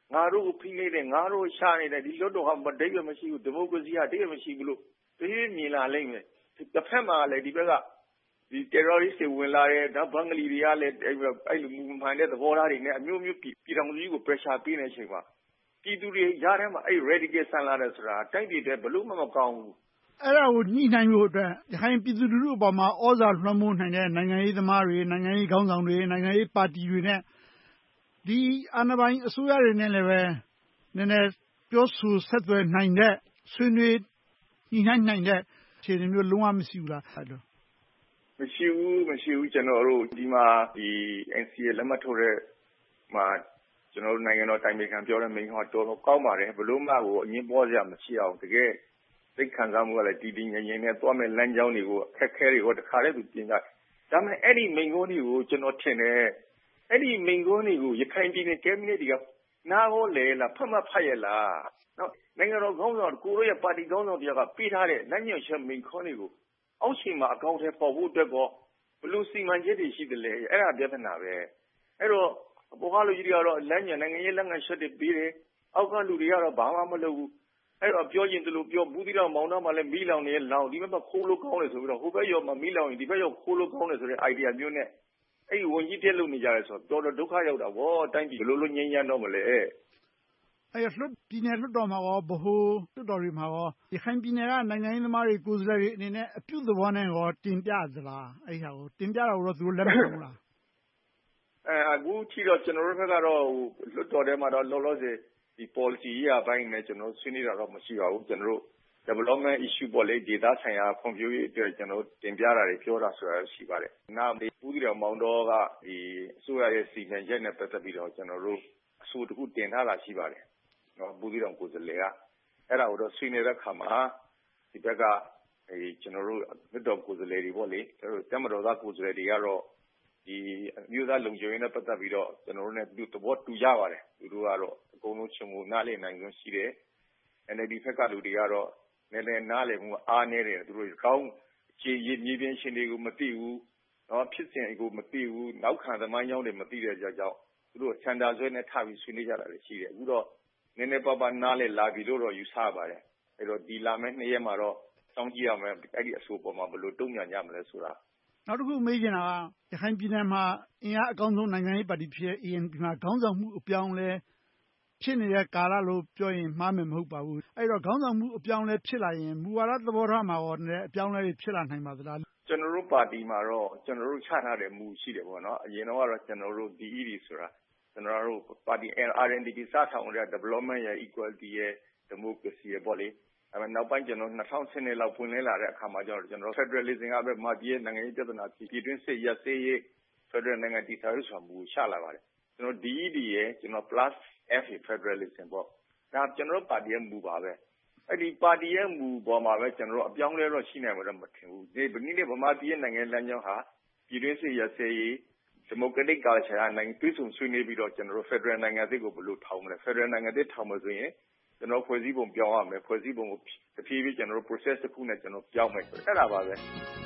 ငါတို့ကိုဖိနှိပ်တယ်ငါတို့ရှာနေတယ်ဒီလွတ်တော်ဟာမဒိဗ်မရှိဘူးဒီမိုကရေစီဟာဒိဗ်မရှိဘူးလို့ဒီမြင်လာလိမ့်မယ်တစ်ဖက်မှာလည်းဒီဘက်ကဒီ terrorist တွေဝင်လာတယ်ဒါဘင်္ဂလီတွေကလည်းအဲ့လိုမူမှန်တဲ့သဘောထားတွေနဲ့အမျိုးမျိုးပြည်တော်စုကြီးကို pressure ပေးနေတဲ့အချိန်မှာပြည်သူတွေရားထဲမှာအဲ့ radical ဆန်လာတယ်ဆိုတာတိုက်ပြည်တဲ့ဘလို့မှမကောင်းဘူးအဲ့ဒါကိုညှိနှိုင်းဖို့အတွက်ရခိုင်ပြည်သူလူထုအပေါ်မှာဩဇာလွှမ်းမိုးနိုင်တဲ့နိုင်ငံရေးသမားတွေနိုင်ငံရေးခေါင်းဆောင်တွေနိုင်ငံရေးပါတီတွေနဲ့ဒီအာဏာပိုင်အစိုးရတွေနဲ့လည်းပဲနည်းနည်းပြောဆိုဆက်သွယ်နိုင်တဲ့ဆွေးနွေးညှိနှိုင်းနိုင်တဲ့အခြေအနေမျိုးလုံးဝမရှိဘူးလားအဲ့လိုမရှိဘူးမရှိဘူးကျွန်တော်တို့ဒီမှာဒီ N C A လက်မှတ်ထိုးတဲ့မှာကျွန်တော်တို့နိုင်ငံတော်တိုင်ပင်ခံပြောတဲ့မိန့်ခွန်းတော်တော်ကောင်းပါတယ်ဘလို့မှကိုအငင်းပွားစရာမရှိအောင်တကယ်သိခံစားမှုကလည်းတည်တည်ငြိမ်ငြိမ်နဲ့သွားမဲ့လမ်းကြောင်းတွေကိုအခက်ခဲတွေကိုတခါတည်းသူပြင်ကြဒါပေမဲ့အဲ့ဒီမိန့်ခွန်းတွေကိုကျွန်တော်ထင်တယ်အဲ့ဒီမိန့်ခွန်းတွေကိုရခိုင်ပြည်နယ်ကက်ဘိနက်တွေကနားဟောလေလားဖတ်မှတ်ဖတ်ရလားနော်နိုင်ငံတော်ခေါင်းဆောင်ကိုရိုးရဲ့ပါတီခေါင်းဆောင်တွေကပေးထားတဲ့လမ်းညွှန်ချက်မိန့်ခွန်းတွေကိုအောက်ခြေမှာအကောင့်ထဲပေါ်ဖို့အတွက်ကောဘလို့စီမံချက်တွေရှိတယ်လေအဲ့ဒါပြဿနာပဲအဲ့တော့ဘောကလူကြီးတွေကတော့လမ်းညွှန်နိုင်ငံရေးလက်ငန်းရှက်တွေပေးတယ်အောက်ကလူတွေကတော့ဘာမှမလုပ်ဘူးအဲ့တော့ပြောရင်တလို့ပြောဘူးသီးတော့မောင်တော့မှလည်းမီးလောင်နေလောင်ဒီဘက်မှာခိုးလို့ကောင်းတယ်ဆိုပြီးတော့ဟိုဘက်ရောမီးလောင်ရင်ဒီဘက်ရောခိုးလို့ကောင်းတယ်ဆိုတဲ့ idea မျိုးနဲ့အဲ့ဒီဝန်ကြီးတက်လို့နေကြတယ်ဆိုတော့တော်တော်ဒုက္ခရောက်တာဗောတိုင်းပြည်ဘလို့လို့ငြိမ်းချမ်းတော့မလဲအဲ့လွှတ်ပြည်နယ်လွှတ်တော်မှာရောဗဟိုလွှတ်တော်တွေမှာရောရခိုင်ပြည်နယ်ကနိုင်ငံရေးသမားတွေကိုယ်စားလှယ်တွေအနေနဲ့အပြုသဘောနဲ့ရောတင်ပြသလားအဲ့ဟာကိုတင်ပြတာကိုတော့သူတို့လက်မခံဘူးလားအဲအခုထိတော့ကျွန်တော်တို့ဘက်ကတော့လွှတ်တော်ထဲမှာတော့လောလောဆယ်ဒီ policy ရေးအပိုင်းနဲ့ကျွန်တော်ဆွေးနွေးတာတော့မရှိပါဘူးကျွန်တော်တို့ development issue ပေါ်လေဒေတာဆိုင်ရာဖွံ့ဖြိုးရေးအတွက်ကျွန်တော်တင်ပြတာတွေပြောတာဆိုတာရှိပါတယ်နောက်ဘူးတီတော်မောင်တော်ကဒီအစိုးရရဲ့စီမံချက်နဲ့ပတ်သက်ပြီးတော့ကျွန်တော်တို့အဆိုတခုတင်ထားတာရှိပါတယ်နော်ဘူးတီတော်ကိုယ်စားလှယ်ကအဲ့ဒါကိုတော့ဆွေးနွေးတဲ့အခါမှာဒီဘက်ကအဲကျွန်တော်တို့လွှတ်တော်ကိုယ်စားလှယ်တွေပေါ့လေကျွန်တော်တို့တမတော်သားကိုယ်စားလှယ်တွေကတော့ဒီအမျိုးသားလုံခြုံရေးနဲ့ပတ်သက်ပြီးတော့ကျွန်တော်တို့ ਨੇ သူသဘောတူကြပါတယ်သူတို့ကတော့အကုန်လုံးချုံကိုနားလည်နိုင်ခွင့်ရှိတယ် N L D ဘက်ကလူတွေကတော့နည်းနည်းနားလည်မှုအားနည်းတယ်သူတို့ကောင်းခြေရည်မြေပြင်ရှင်တွေကိုမသိဘူးเนาะဖြစ်စဉ်ကိုမသိဘူးနောက်ခံသမိုင်းကြောင်းတွေမသိတဲ့ကြောင့်သူတို့စံတာဆွဲနဲ့ထားပြီးဆွေးနွေးကြတာလည်းရှိတယ်အခုတော့နည်းနည်းပါးပါးနားလည်လာပြီလို့တော့ယူဆပါတယ်အဲ့တော့ဒီလာမယ့်နှစ်ရက်မှာတော့စောင့်ကြည့်ရမယ်အဲ့ဒီအဆိုပေါ်မှာဘယ်လိုတုံ့ပြန်ကြမလဲဆိုတာနောက်တစ်ခုမေးချင်တာကရခိုင်ပြည်နယ်မှာအင်အားအကောင်းဆုံးနိုင်ငံရေးပါတီဖြစ် A N P မှာခေါင်းဆောင်မှုအပြောင်းလဲဖြစ်နေတဲ့ကာလလို့ပြောရင်မှားမယ်မဟုတ်ပါဘူးအဲ့တော့ခေါင်းဆောင်မှုအပြောင်းလဲဖြစ်လာရင်မူဝါဒသဘောထားမှာရောလည်းအပြောင်းလဲဖြစ်လာနိုင်ပါသလားကျွန်တော်တို့ပါတီမှာတော့ကျွန်တော်တို့ချထားတဲ့မူရှိတယ်ပေါ့နော်အရင်တော့ကတော့ကျွန်တော်တို့ D E D ဆိုတာကျွန်တော်တို့ပါတီ R N D P စထောင်တဲ့ development ရဲ့ equality ရဲ့ democracy ရဲ့ပေါ့လေအဲ့မဲ့နောက်ပိုင်းကျွန်တော်၂၀၁၂လောက်ပွင့်လင်းလာတဲ့အခါမှာကျတော့ကျွန်တော် federalism ကပဲမာပြည်ရဲ့နိုင်ငံရေးပြဿနာပြည်တွင်းစစ်ရပ်စဲရေး federal နိုင်ငံတည်ဆောက်ရေးဆိုတာမူချလာပါတယ်ကျွန်တော် D E D ရဲ့ကျွန်တော် plus F federalism ပေါ့ဒါကျွန်တော်ပါတီရဲ့မူပါပဲအဲ့ဒီပါတီရဲ့မူပေါ်မှာပဲကျွန်တော်တို့အပြောင်းလဲတော့ရှိနိုင်မှာတော့မထင်ဘူးဒီနေ့နေ့ဗမာပြည်ရဲ့နိုင်ငံလမ်းကြောင်းဟာပြည်တွင်းစစ်ရပ်စဲရေး democratic culture နိုင်ငံတွဲဆုံဆွေးနွေးပြီးတော့ကျွန်တော်တို့ federal နိုင်ငံသစ်ကိုဘယ်လိုထောင်မလဲ federal နိုင်ငံသစ်ထောင်မဆိုရင်ကျွန်တော်ဖွဲ့စည်းပုံပြောင်းရမယ်ဖွဲ့စည်းပုံကိုတဖြည်းဖြည်းကျွန်တော်တို့ process တစ်ခုနဲ့ကျွန်တော်ပြောင်းမယ်အဲ့ဒါပါပဲ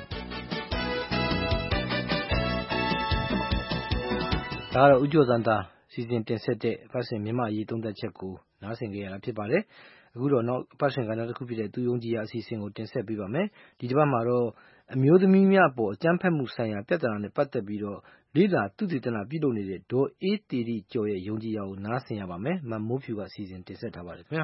ဒါကတော့ဦးကျော်စံသားစီစဉ်တင်ဆက်တဲ့ပတ်စင်မြန်မာအရေးသုံးသပ်ချက်ကိုနားဆင်ကြရတာဖြစ်ပါတယ်အခုတော့နောက်ပတ်စင်ကဏ္ဍတစ်ခုဖြစ်တဲ့သူယုံကြည်ရာအစီအစဉ်ကိုတင်ဆက်ပေးပါမယ်ဒီတစ်ပတ်မှာတော့အမျိုးသမီးများပေါ်အကြမ်းဖက်မှုဆိုင်ရာပြဿနာနဲ့ပတ်သက်ပြီးတော့လေ့လာသုတေသနပြုလုပ်နေတဲ့ဒေါ်အေးတီရီကျော်ရဲ့ယုံကြည်ရာကိုနားဆင်ရပါမယ်မမိုးဖြူကစီစဉ်တင်ဆက်ထားပါတယ်ခင်ဗျာ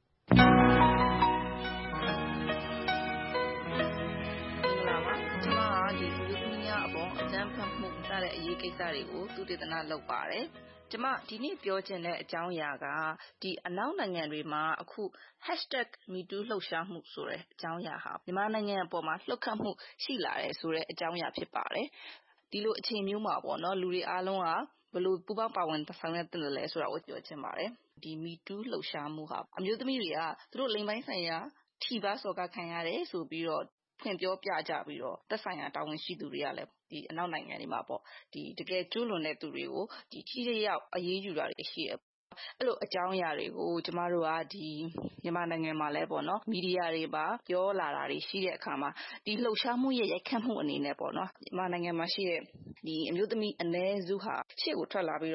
အရေးကိစ္စတွေကိုသုတေသနလုပ်ပါတယ်။ကျွန်မဒီနေ့ပြောချင်တဲ့အကြောင်းအရာကဒီအနောက်နိုင်ငံတွေမှာအခု hashtag me too လှုပ်ရှားမှုဆိုတဲ့အကြောင်းအရာဟာမြန်မာနိုင်ငံအပေါ်မှာလှုပ်ခတ်မှုရှိလာတယ်ဆိုတဲ့အကြောင်းအရာဖြစ်ပါတယ်။ဒီလိုအခြေအနေမျိုးမှာပေါ့နော်လူတွေအားလုံးကဘယ်လိုပူးပေါင်းပါဝင်ဆောင်ရွက်သင့်တယ်လဲဆိုတာကိုပြောချင်ပါတယ်။ဒီ me too လှုပ်ရှားမှုဟာအမျိုးသမီးတွေကသူတို့လိင်ပိုင်းဆိုင်ရာထိပါစော်ကားခံရတယ်ဆိုပြီးတော့ဖွင့်ပြောပြကြပြီးတော့သက်ဆိုင်ရာတာဝန်ရှိသူတွေကလည်းဒီအနောက်နိုင်ငံတွေမှာပေါ့ဒီတကယ်ကျူးလွန်တဲ့သူတွေကိုဒီထိရောက်အရေးယူတာတွေရှိတယ်အဲ့လိုအကြောင်းအရာတွေကိုကျမတို့ကဒီမြန်မာနိုင်ငံမှာလဲပေါ့နော်မီဒီယာတွေပါပြောလာတာတွေရှိတဲ့အခါမှာဒီလှုပ်ရှားမှုရဲ့ရိုက်ခတ်မှုအနေနဲ့ပေါ့နော်မြန်မာနိုင်ငံမှာရှိတဲ့ဒီအမျိုးသမီးအ ਨੇ စုဟာရှေ့ကိုထွက်လာပြီးတော့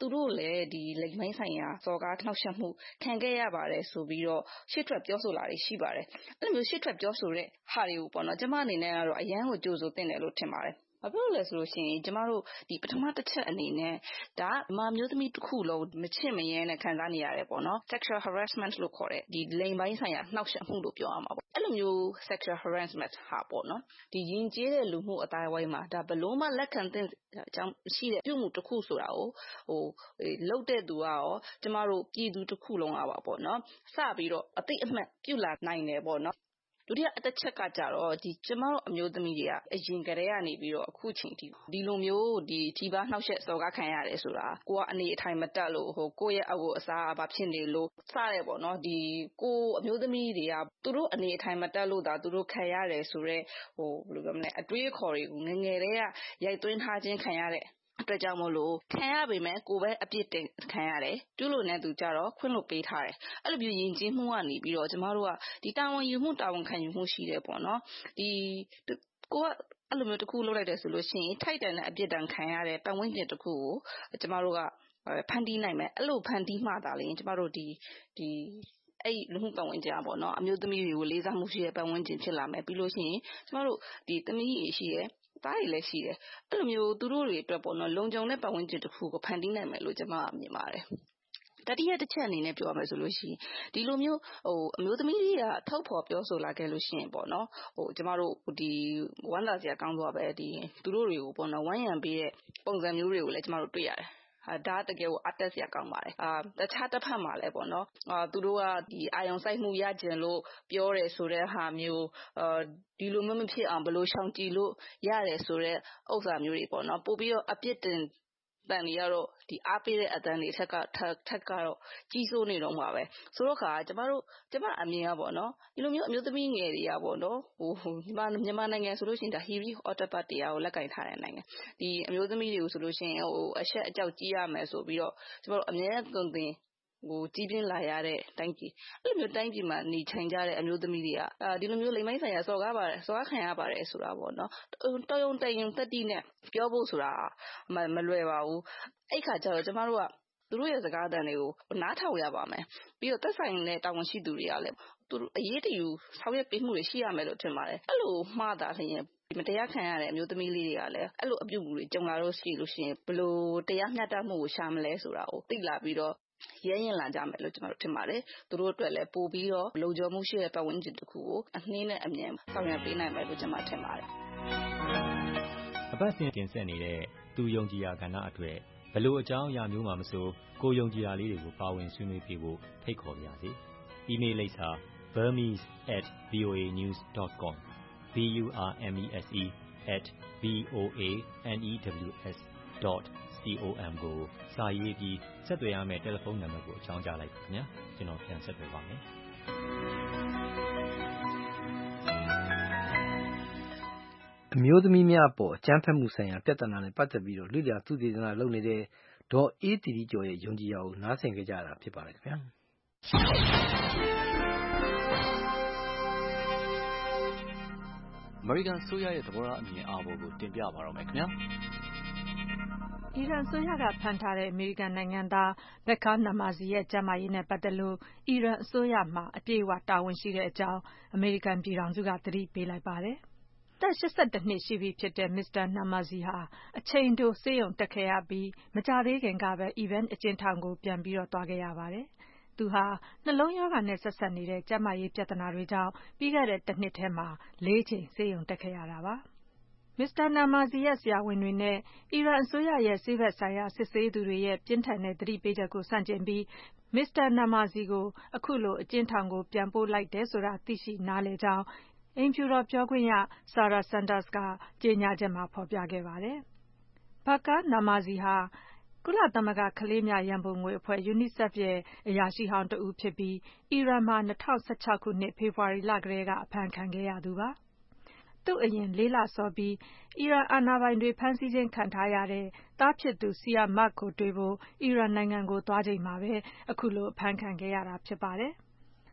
သူတို့လည်းဒီလိမ်မိုင်းဆိုင်ရာစော်ကားနှောက်ယှက်မှုခံခဲ့ရပါတယ်ဆိုပြီးတော့ရှစ်ထွက်ပြောဆိုလာတွေရှိပါတယ်အဲ့လိုမျိုးရှစ်ထွက်ပြောဆိုတဲ့ဟာတွေကိုပေါ့နော်ကျမအနေနဲ့ကတော့အရန်ကိုကြိုဆိုသင့်တယ်လို့ထင်ပါတယ်ဘာဖြစ်လို့လဲဆိုလို့ရှိရင်ကျမတို့ဒီပထမတစ်ချက်အနေနဲ့ဒါမမျိုးသမီးတစ်ခုလုံးမချစ်မရဲနဲ့ခံစားနေရတယ်ပေါ့နော် sexual harassment လို့ခေါ်တဲ့ဒီလိမ်ပိုင်းဆိုင်ရာနှောက်ယှက်မှုလို့ပြောရမှာပေါ့အဲ့လိုမျိုး sexual harassment ဟာပေါ့နော်ဒီယဉ်ကျေးတဲ့လူမှုအတိုင်းအဝိုင်းမှာဒါဘလို့မှလက်ခံသင့်အကြောင်းရှိတဲ့ပြုမှုတစ်ခုဆိုတာကိုဟိုလှုပ်တဲ့သူကရောကျမတို့ပြည်သူတစ်ခုလုံးอ่ะပါပေါ့နော်စပြီးတော့အသိအမှတ်ပြုလာနိုင်တယ်ပေါ့နော်ဒုတိယအတစ်ချက်ကကြတော့ဒီကျမတို့အမျိုးသမီးတွေကအရင်ကတည်းကနေပြီးတော့အခုချိန်ထိဒီလိုမျိုးဒီထိပါနှောက်ယှက်စော်ကားခံရတယ်ဆိုတာကိုကအနေအထိုင်မတက်လို့ဟိုကိုယ့်ရဲ့အကိုအစားဘာဖြစ်နေလို့စရဲပေါ့နော်ဒီကိုအမျိုးသမီးတွေကသူတို့အနေအထိုင်မတက်လို့ဒါသူတို့ခံရတယ်ဆိုတော့ဟိုဘယ်လိုပြောမလဲအတွေးခေါ်တွေကိုငငယ်တည်းကရိုက်သွင်းထားခြင်းခံရတဲ့အတွက်ကြောင့်မို့လို့ခံရပေမဲ့ကိုပဲအပြစ်တင်ခံရတယ်ကျူးလွန်တဲ့သူကြတော့ခွင့်လွှတ်ပေးထားတယ်အဲ့လိုမျိုးယဉ်ကျေးမှုကနေပြီးတော့ကျမတို့ကဒီတာဝန်ယူမှုတာဝန်ခံယူမှုရှိတယ်ပေါ့နော်ဒီကိုကအဲ့လိုမျိုးတစ်ခုလုပ်လိုက်တယ်ဆိုလို့ရှိရင်ထိုက်တန်တဲ့အပြစ်ဒဏ်ခံရတဲ့ပတ်ဝန်းကျင်တစ်ခုကိုကျမတို့ကဖန်တီးနိုင်မယ်အဲ့လိုဖန်တီးမှသာလေကျမတို့ဒီဒီအဲ့လူမှုပတ်ဝန်းကျင်อ่ะပေါ့နော်အမျိုးသမီးတွေကိုလေးစားမှုရှိတဲ့ပတ်ဝန်းကျင်ဖြစ်လာမယ်ပြီးလို့ရှိရင်ကျမတို့ဒီသမီးတွေရှိရဲ့သားတွေလည်းရှိတယ်အဲ့လိုမျိုးသူတို့တွေအတွက်ပေါ့နော်လုံခြုံတဲ့ပတ်ဝန်းကျင်တစ်ခုကိုဖန်တီးနိုင်မယ်လို့ကျွန်မမြင်ပါတယ်တတိယတစ်ချက်အနေနဲ့ပြောရမယ်ဆိုလို့ရှိရင်ဒီလိုမျိုးဟိုအမျိုးသမီးတွေကထုတ်ဖော်ပြောဆိုလာခဲ့လို့ရှိရင်ပေါ့နော်ဟိုကျမတို့ဒီဝမ်းသာစရာကောင်းသွားပဲဒီသူတို့တွေကိုပေါ့နော်ဝမ်းရံပေးတဲ့ပုံစံမျိုးတွေကိုလည်းကျမတို့တွေ့ရတယ်ဟာဒါတကယ်ကိုအတက်စရာကောင်းပါတယ်အာတခြားတစ်ဖက်မှာလည်းပေါ့နော်အာသူတို့ကဒီအာယုံစိုက်မှုရကျင်လို့ပြောတယ်ဆိုတဲ့ဟာမျိုးအာဒီလိုမျိုးမဖြစ်အောင်ဘယ်လိုရှောင်ကြဉ်လို့ရတယ်ဆိုတဲ့ဥစ္စာမျိုးတွေပေါ့နော်ပို့ပြီးတော့အပြစ်တင်တန်တွေကတော့ဒီအားပေးတဲ့အတန်းတွေထက်ကထက်ကတော့ကြီးစိုးနေတော့မှာပဲဆိုတော့ခါကျမတို့ကျမအမြင်ကပေါ့နော်ဒီလိုမျိုးအမျိုးသမီးငယ်တွေကပေါ့နော်ဟိုမြန်မာမြန်မာနိုင်ငံဆိုလို့ရှိရင်ဒါ Hiri Ottapad တရားကိုလက်ကင်ထားတဲ့နိုင်ငံဒီအမျိုးသမီးတွေကိုဆိုလို့ရှိရင်ဟိုအဆက်အကြောက်ကြီးရမယ်ဆိုပြီးတော့ကျမတို့အမြဲသွန်သင်ဟိုကြီးပြင်းလာရတဲ့တိုင်းပြည်အဲ့လိုမျိုးတိုင်းပြည်မှာနေထိုင်ကြတဲ့အမျိုးသမီးတွေကအာဒီလိုမျိုးလိမ်မိုင်းဆိုင်ရာစော်ကားပါတယ်စော်ကားခံရပါတယ်ဆိုတာပေါ့နော်တော်ရုံတန်ရုံတက်တိနဲ့ပြောဖို့ဆိုတာမမလွယ်ပါဘူးအဲ့ခါကျတော့ကျမတို့ကသူတို့ရဲ့စကားအသံတွေကိုနားထောင်ရပါမယ်ပြီးတော့သက်ဆိုင်တဲ့တာဝန်ရှိသူတွေကလည်းသူတို့အရေးတယူဆောင်ရွက်ပေးမှုတွေရှိရမယ်လို့ထင်ပါတယ်အဲ့လိုမှားတာလျင်ဒီမတရားခံရတဲ့အမျိုးသမီးလေးတွေကလည်းအဲ့လိုအပြုအမူတွေကြုံလာလို့ရှိလို့ရှိရင်ဘယ်လိုတရားမျှတမှုကိုရှာမလဲဆိုတာကိုသိလာပြီးတော့ရဲရင်လာကြမယ်လို့ကျွန်တော်တို့ထင်ပါတယ်သူတို့အတွက်လည်းပို့ပြီးတော့လုံခြုံမှုရှိတဲ့ပတ်ဝန်းကျင်တစ်ခုကိုအနှင်းနဲ့အမြင်ဆောင်ရွက်ပေးနိုင်မယ်လို့ကျွန်မထင်ပါတယ်အပတ်စဉ်တင်ဆက်နေတဲ့သူယုံကြည်ရာကဏ္ဍအတွက်ဘလို့အကြောင်းအရာမျိုးမှမဆိုကိုယုံကြည်ရာလေးတွေကိုပါဝင်ဆွေးနွေးပြဖို့ဖိတ်ခေါ်ပါရစေ။ email လိပ်စာ burmese at voa news dot com b u r m e s e at v o a n e w s dot com ကိုစာရေးပြီးဆက်သွယ်ရမယ့်တယ်လီဖုန်းနံပါတ်ကိုအကြောင်းကြားလိုက်ပါခင်ဗျာကျွန်တော်ပြန်ဆက်သွယ်ပါမယ်အမျိုးသမီးများအပေါ်အကြမ်းဖက်မှုဆိုင်ရာပြဿနာနဲ့ပတ်သက်ပြီးတော့လူကြသုတေသနလုပ်နေတဲ့ဒေါ်အေးတီတီကျော်ရဲ့ယုံကြည်ရာကိုနားဆင်ကြကြတာဖြစ်ပါတယ်ခင်ဗျာအမေရိကန်ဆိုရရဲ့သဘောထားအမြင်အာဘော်ကိုတင်ပြပါတော့မယ်ခင်ဗျာအီရန်ဆိုရကဖန်ထားတဲ့အမေရိကန်နိုင်ငံသားဘက်ကာနာမာဇီရဲ့ကျန်းမာရေးနဲ့ပတ်သက်လို့အီရန်အစိုးရမှာအပြည့်အဝတာဝန်ရှိတဲ့အကြောင်းအမေရိကန်ပြည်ထောင်စုကသတိပေးလိုက်ပါတယ်။သက်၈၁နှစ်ရှိပြီဖြစ်တဲ့မစ္စတာနာမာဇီဟာအချိန်တိုဆေးရုံတက်ခဲ့ရပြီးမကြာသေးခင်ကပဲ Evin အကျဉ်းထောင်ကိုပြန်ပြီးတော့သွားခဲ့ရပါတယ်။သူဟာနှလုံးရောဂါနဲ့ဆက်စပ်နေတဲ့ကျန်းမာရေးပြဿနာတွေကြောင့်ပြီးခဲ့တဲ့တစ်နှစ်ထဲမှာလေးချိန်ဆေးရုံတက်ခဲ့ရတာပါ။မစ္စတာနာမာဇီရဲ့ဆရာဝန်တွေနဲ့အီရန်အစိုးရရဲ့ဆေးဘက်ဆိုင်ရာစစ်ဆေးသူတွေရဲ့ပြင်းထန်တဲ့သတိပေးချက်ကိုဆန့်ကျင်ပြီးမစ္စတာနာမာဇီကိုအခုလိုအကျဉ်းထောင်ကိုပြန်ပို့လိုက်တယ်ဆိုတာသိရှိနားလည်ကြောင်းအိမ်ဖြူတော်ပြောခွင့်ရ Sarah Sanders ကကြေညာချက်မှာဖော်ပြခဲ့ပါတယ်။ဘာကာနာမာဇီဟာကုလသမဂ္ဂကလေးများရန်ပုံငွေအဖွဲ့ UNICEF ရဲ့အရာရှိဟောင်းတဦးဖြစ်ပြီးအီရန်မှာ၂၀၁၆ခုနှစ်ဖေဖော်ဝါရီလကတည်းကအဖမ်းခံခဲ့ရသူပါ။သူ့အရင်လေးလစောပြီးအီရန်အာဏာပိုင်တွေဖမ်းဆီးခြင်းခံထားရတဲ့သားဖြစ်သူ Siamak ကိုတွေ့ဖို့အီရန်နိုင်ငံကိုသွားချိန်မှာပဲအခုလိုအဖမ်းခံခဲ့ရတာဖြစ်ပါတယ်။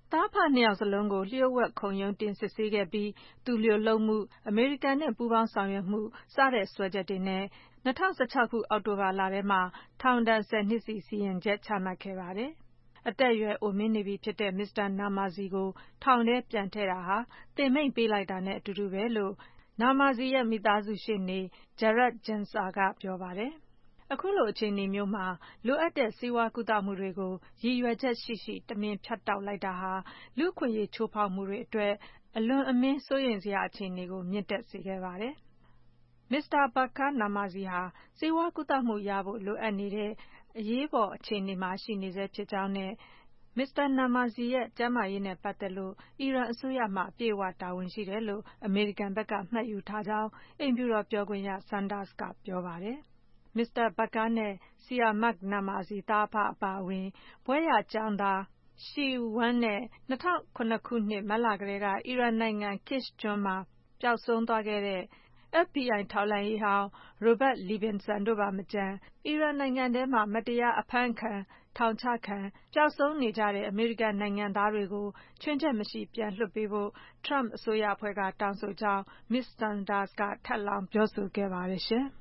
သားဖနှစ်ယောက်စလုံးကိုလျှို့ဝှက်ခုံရုံးတင်စစ်ဆေးခဲ့ပြီးသူလျိုလုပ်မှုအမေရိကန်နဲ့ပူးပေါင်းဆောင်ရွက်မှုစတဲ့စွဲချက်တွေနဲ့၂၀၁၆ခုအောက်တိုဘာလထဲမှာထောင်ဒဏ်ဆယ်နှစ်စီစီရင်ချက်ချမှတ်ခဲ့ပါတယ်။အသက်အရွယ်အိုမင်းနေပြီဖြစ်တဲ့မစ္စတာနာမာဇီကိုထောင်ထဲပြန်ထည့်တာဟာသေမိန့်ပေးလိုက်တာနဲ့အတူတူပဲလို့နာမာဇီရဲ့မိသားစုရှေ့နေ Jared Genser ကပြောပါတယ်။အခုလိုအခြေအနေမျိုးမှာလိုအပ်တဲ့ဆေးဝါးကုသမှုတွေကိုရည်ရွယ်ချက်ရှိရှိတမင်ဖြတ်တောက်လိုက်တာဟာလူ့အခွင့်အရေးချိုးဖောက်မှုတွေအတွက်အလွန်အမင်းစိုးရိမ်စရာအခြေအနေကိုမြင့်တက်စေခဲ့ပါတယ်။မစ္စတာဘာကာနာမာဇီဟာဆေးဝါးကုသမှုရဖို့လိုအပ်နေတဲ့အရေးပေါ်အခြေအနေမှာရှိနေဆဲဖြစ်ကြောင်းနဲ့မစ္စတာနာမာဇီရဲ့ကျန်းမာရေးနဲ့ပတ်သက်လို့အီရန်အစိုးရမှအပြည့်အဝတာဝန်ရှိတယ်လို့အမေရိကန်ဘက်ကမှတ်ယူထားကြောင်းအိမ်ဖြူတော်ပြောခွင့်ရ Sanders ကပြောပါတယ်။မစ္စတာဘာကာနဲ့ဆီယာမတ်နာမာဇီသားအဖအပါအဝင်ဘွဲ့ရကျောင်းသားရှီဝမ်းနဲ့၂၀၀၇ခုနှစ်မတ်လကတည်းကအီရန်နိုင်ငံ Kish ကျွန်းမှာပျောက်ဆုံးသွားခဲ့တဲ့ F B I ထောက်လှမ်းရေးဟောင်း Robert Levinson တို့ပါမကျန်အီရန်နိုင်ငံထဲမှာမတရားအဖမ်းခံထောင်ချခံပျောက်ဆုံးနေကြတဲ့အမေရိကန်နိုင်ငံသားတွေကိုချွင်းချက်မရှိပြန်လွှတ်ပေးဖို့ Trump အစိုးရအဖွဲ့ကတောင်းဆိုကြောင်း မစ္စ Sanders ကထပ်လောင်းပြောဆိုခဲ့ပါတယ်ရှင်။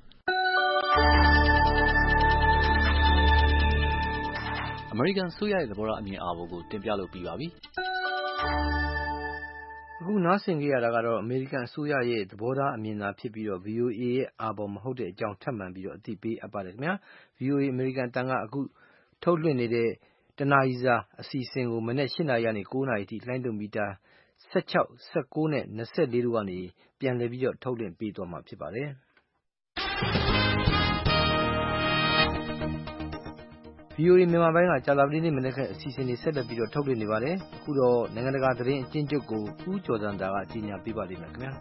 အမေရိကန်ဆိုရရဲ့သဘောထားအမြင်အာဘော်ကိုတင်ပြလို့ပြီးပါပြီ။အခုနားဆင်ကြရတာကတော့အမေရိကန်အစိုးရရဲ့သဘောထားအမြင်သာဖြစ်ပြီးတော့ V O A ရဲ့အာဘော်မဟုတ်တဲ့အကြောင်းထပ်မံပြီးတော့အသိပေးအပ်ပါတယ်ခင်ဗျာ။ V O A အမေရိကန်တန်ကအခုထုတ်လွှင့်နေတဲ့တနာရီစာအစီအစဉ်ကိုမနေ့၈နာရီကနေ၉နာရီအထိလိုင်းဒုံမီတာ၁၆ ၁၉နဲ့၂၄တို့ကနေပြန်လည်ပြီးတော့ထုတ်လွှင့်ပေးသွားမှာဖြစ်ပါတယ်။ V O A မြန်မာပိုင်းကကြာသပတေးနေ့မနက်ခင်းအစီအစဉ်တွေဆက်လက်ပြီးတော့ထုတ်လွှင့်နေပါတယ်။အခုတော့နိုင်ငံတကာသတင်းအကျဉ်းချုပ်ကိုဦးကျော်စံတာကကြီးညာပေးပါလိမ့်မယ်ခင်ဗျာ။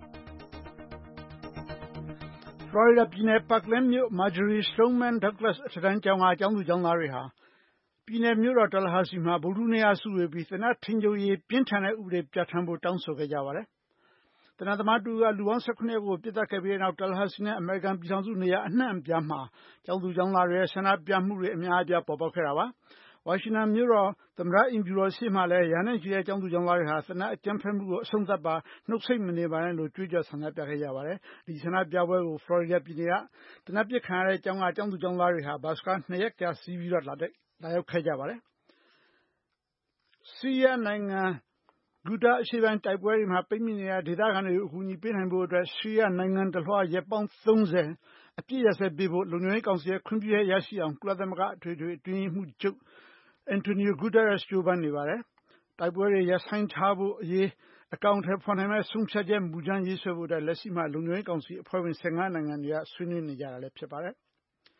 Florida ပြည်နယ် Parkland မြို့ Marjory Stoneman Douglas အထက်တန်းကျောင်းကကျောင်းသူကျောင်းသားတွေဟာပြည်နယ်မြို့တော် Tallahassee မှာဗုဒ္ဓဟူးနေ့ကစုဝေးပြီးသေနတ်ထိန်းချုပ်ရေးပြင်းထန်တဲ့ဥပဒေပြဋ္ဌာန်းဖို့တောင်းဆိုခဲ့ကြပါတယ်။သေနတ်သမားတဦးကလူပေါင်း၁၇ယောက်ကိုပစ်သတ်ခဲ့ပြီးတဲ့နောက် Tallahassee နဲ့အမေရိကန်ပြည်ထောင်စုနေရာအနှံ့အပြားမှာကျောင်းသူကျောင်းသားတွေရဲ့ဆန္ဒပြမှုတွေအများအပြားပေါ်ပေါက်ခဲ့တာပါ။ဝါရှင်တန်မြို့တော်သမ္မတအိမ်ဖြူတော်ရှေ့မှာလည်းရာနဲ့ချီတဲ့ကျောင်းသူကျောင်းသားတွေဟာသေနတ်အကြမ်းဖက်မှုကိုအဆုံးသတ်ပါနှုတ်ဆိတ်မနေပါနဲ့လို့ကြွေးကြော်ဆန္ဒပြခဲ့ကြပါတယ်။ဒီဆန္ဒပြပွဲကို Florida ပြည်နယ်ကသေနတ်ပစ်ခံရတဲ့ကျောင်းကကျောင်းသူကျောင်းသားတွေဟာဘတ်စ်ကားနှစ်ရက်ကြာစီးပြီးတော့လာရောက်ခဲ့ကြပါတယ်။ဆီးရီးယားနိုင်ငံGhouta အရှေ့ပိုင်းတိုက်ပွဲတွေမှာပိတ်မိနေတဲ့ဒေသခံတွေကိုအကူအညီပေးနိုင်ဖို့အတွက်ဆီးရီးယားနိုင်ငံတလွှားရက်ပေါင်းသုံးဆယ်အပစ်ရပ်စဲပေးဖို့လုံခြုံရေးကောင်စီရဲ့ခွင့်ပြုချက်ရရှိအောင်ကုလသမဂ္ဂအထွေထွေအတွင်းရေးမှူးချုပ် Antonio Guterres ကြိုးပမ်းနေပါတယ်။တိုက်ပွဲတွေရပ်ဆိုင်းထားဖို့အရေးအကောင်အထည်ဖော်နိုင်မယ့်ဆုံးဖြတ်ချက်မူကြမ်းရေးဆွဲဖို့အတွက်လက်ရှိမှာလုံခြုံရေးကောင်စီအဖွဲ့ဝင်၁၅နိုင်ငံတွေကဆွေးနွေးနေကြတာလည်းဖြစ်ပါတယ်။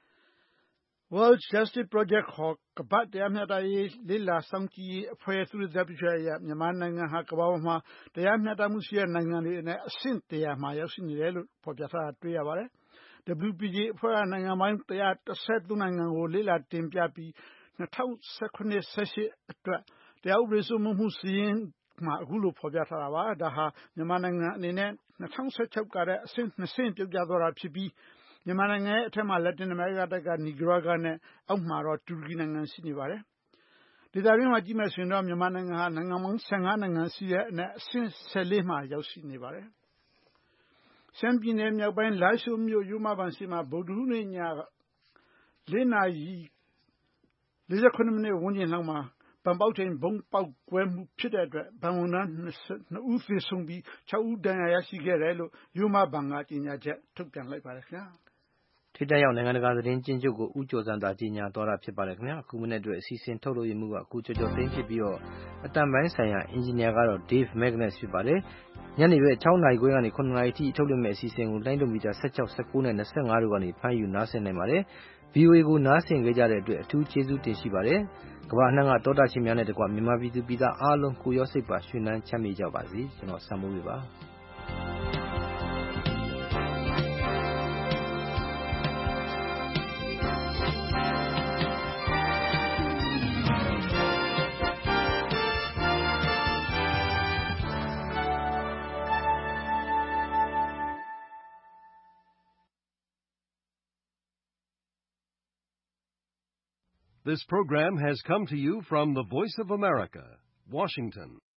World Justice Project ခေါ်ကမ္ဘာ့တရားမျှတရေးလေ့လာစောင့်ကြည့်ရေးအဖွဲ့ရဲ့သုတေသနပြုချက်အရမြန်မာနိုင်ငံဟာကမ္ဘာပေါ်မှာတရားမျှတမှုရှိတဲ့နိုင်ငံတွေအနက်အဆင့်တရာမှာရောက်ရှိနေတယ်လို့ဖော်ပြထားတာတွေ့ရပါတယ်။ W P J အဖွဲ့ကနိုင်ငံပေါင်း၁၁၃နိုင်ငံကိုလေ့လာတင်ပြပြီး၂၀၁၇ ၁၈အတွက်တရားဥပဒေစိုးမိုးမှုစာရင်းမှာအခုလိုဖော်ပြထားတာပါ။ဒါဟာမြန်မာနိုင်ငံအနေနဲ့၂၀၁၆ကတဲ့အဆင့်နှစ်ဆင့်ပြုတ်ကျသွားတာဖြစ်ပြီးမြန်မာနိုင်ငံရဲ့အထက်မှာလက်တင်အမေရိကတိုက်ကနီကာရာဂါနဲ့အောက်မှာတော့တူရကီနိုင်ငံရှိနေပါတယ်။ဒေသတွင်းမှာကြည့်မယ်ဆိုရင်တော့မြန်မာနိုင်ငံဟာနိုင်ငံပေါင်း၁၅နိုင်ငံရှိတဲ့အနက်အဆင့်၁၄မှာရောက်ရှိနေပါတယ်။ရှမ်းပြည်နယ်မြောက်ပိုင်းလားရှိုးမြို့ရိုးမဘဏ်ရှိမှာဗုဒ္ဓဟူးနေ့ညလေးနာရီလေးဆယ်ခုနှစ်မိနစ်ဝန်းကျင်လောက်မှာဘဏ်ပေါက်ချိန်ဗုံးပေါက်ကွဲမှုဖြစ်တဲ့အတွက်ဘဏ်ဝန်ထမ်းနှစ်ဦးသေဆုံးပြီး၆ဦးဒဏ်ရာရရှိခဲ့တယ်လို့ရိုးမဘဏ်ကကြေညာချက်ထုတ်ပြန်လိုက်ပါတယ်ခင်ဗျာ။ထိပ်တန်းရောက်နိုင်ငံတကာသတင်းကျဉ်းချုပ်ကိုဦးကျော်စံသာကြီးညာသွားတာဖြစ်ပါတယ်ခင်ဗျာအခုမနေ့အတွက်အစီအစဉ်ထုတ်လို့ရမှုကအခုကြော်ကြော်သိန်းဖြစ်ပြီးတော့အတန်ပိုင်းဆိုင်ရာအင်ဂျင်နီယာကတော့ Dave Magnus ဖြစ်ပါတယ်ညနေပဲ၆နာရီခွဲကနေ၇နာရီထိထုတ်လွှင့်မယ့်အစီအစဉ်ကိုလိုင်းဒုံမီတာ၁၆ ၁၉နဲ့၂၅တို့ကနေဖမ်းယူနားဆင်နိုင်ပါတယ်။ V O A ကိုနားဆင်ကြတဲ့အတွက်အထူးကျေးဇူးတင်ရှိပါတယ်။ကမ္ဘာအနှံ့ကတောတာရှင်များနဲ့တကွမြန်မာပြည်သူပြည်သားအားလုံးကိုရောစိတ်ပါရွှင်လန်းချမ်းမြေ့ကြပါစေ။ကျွန်တော်ဆံမိုးလေးပါ။ This program has come to you from the Voice of America, Washington.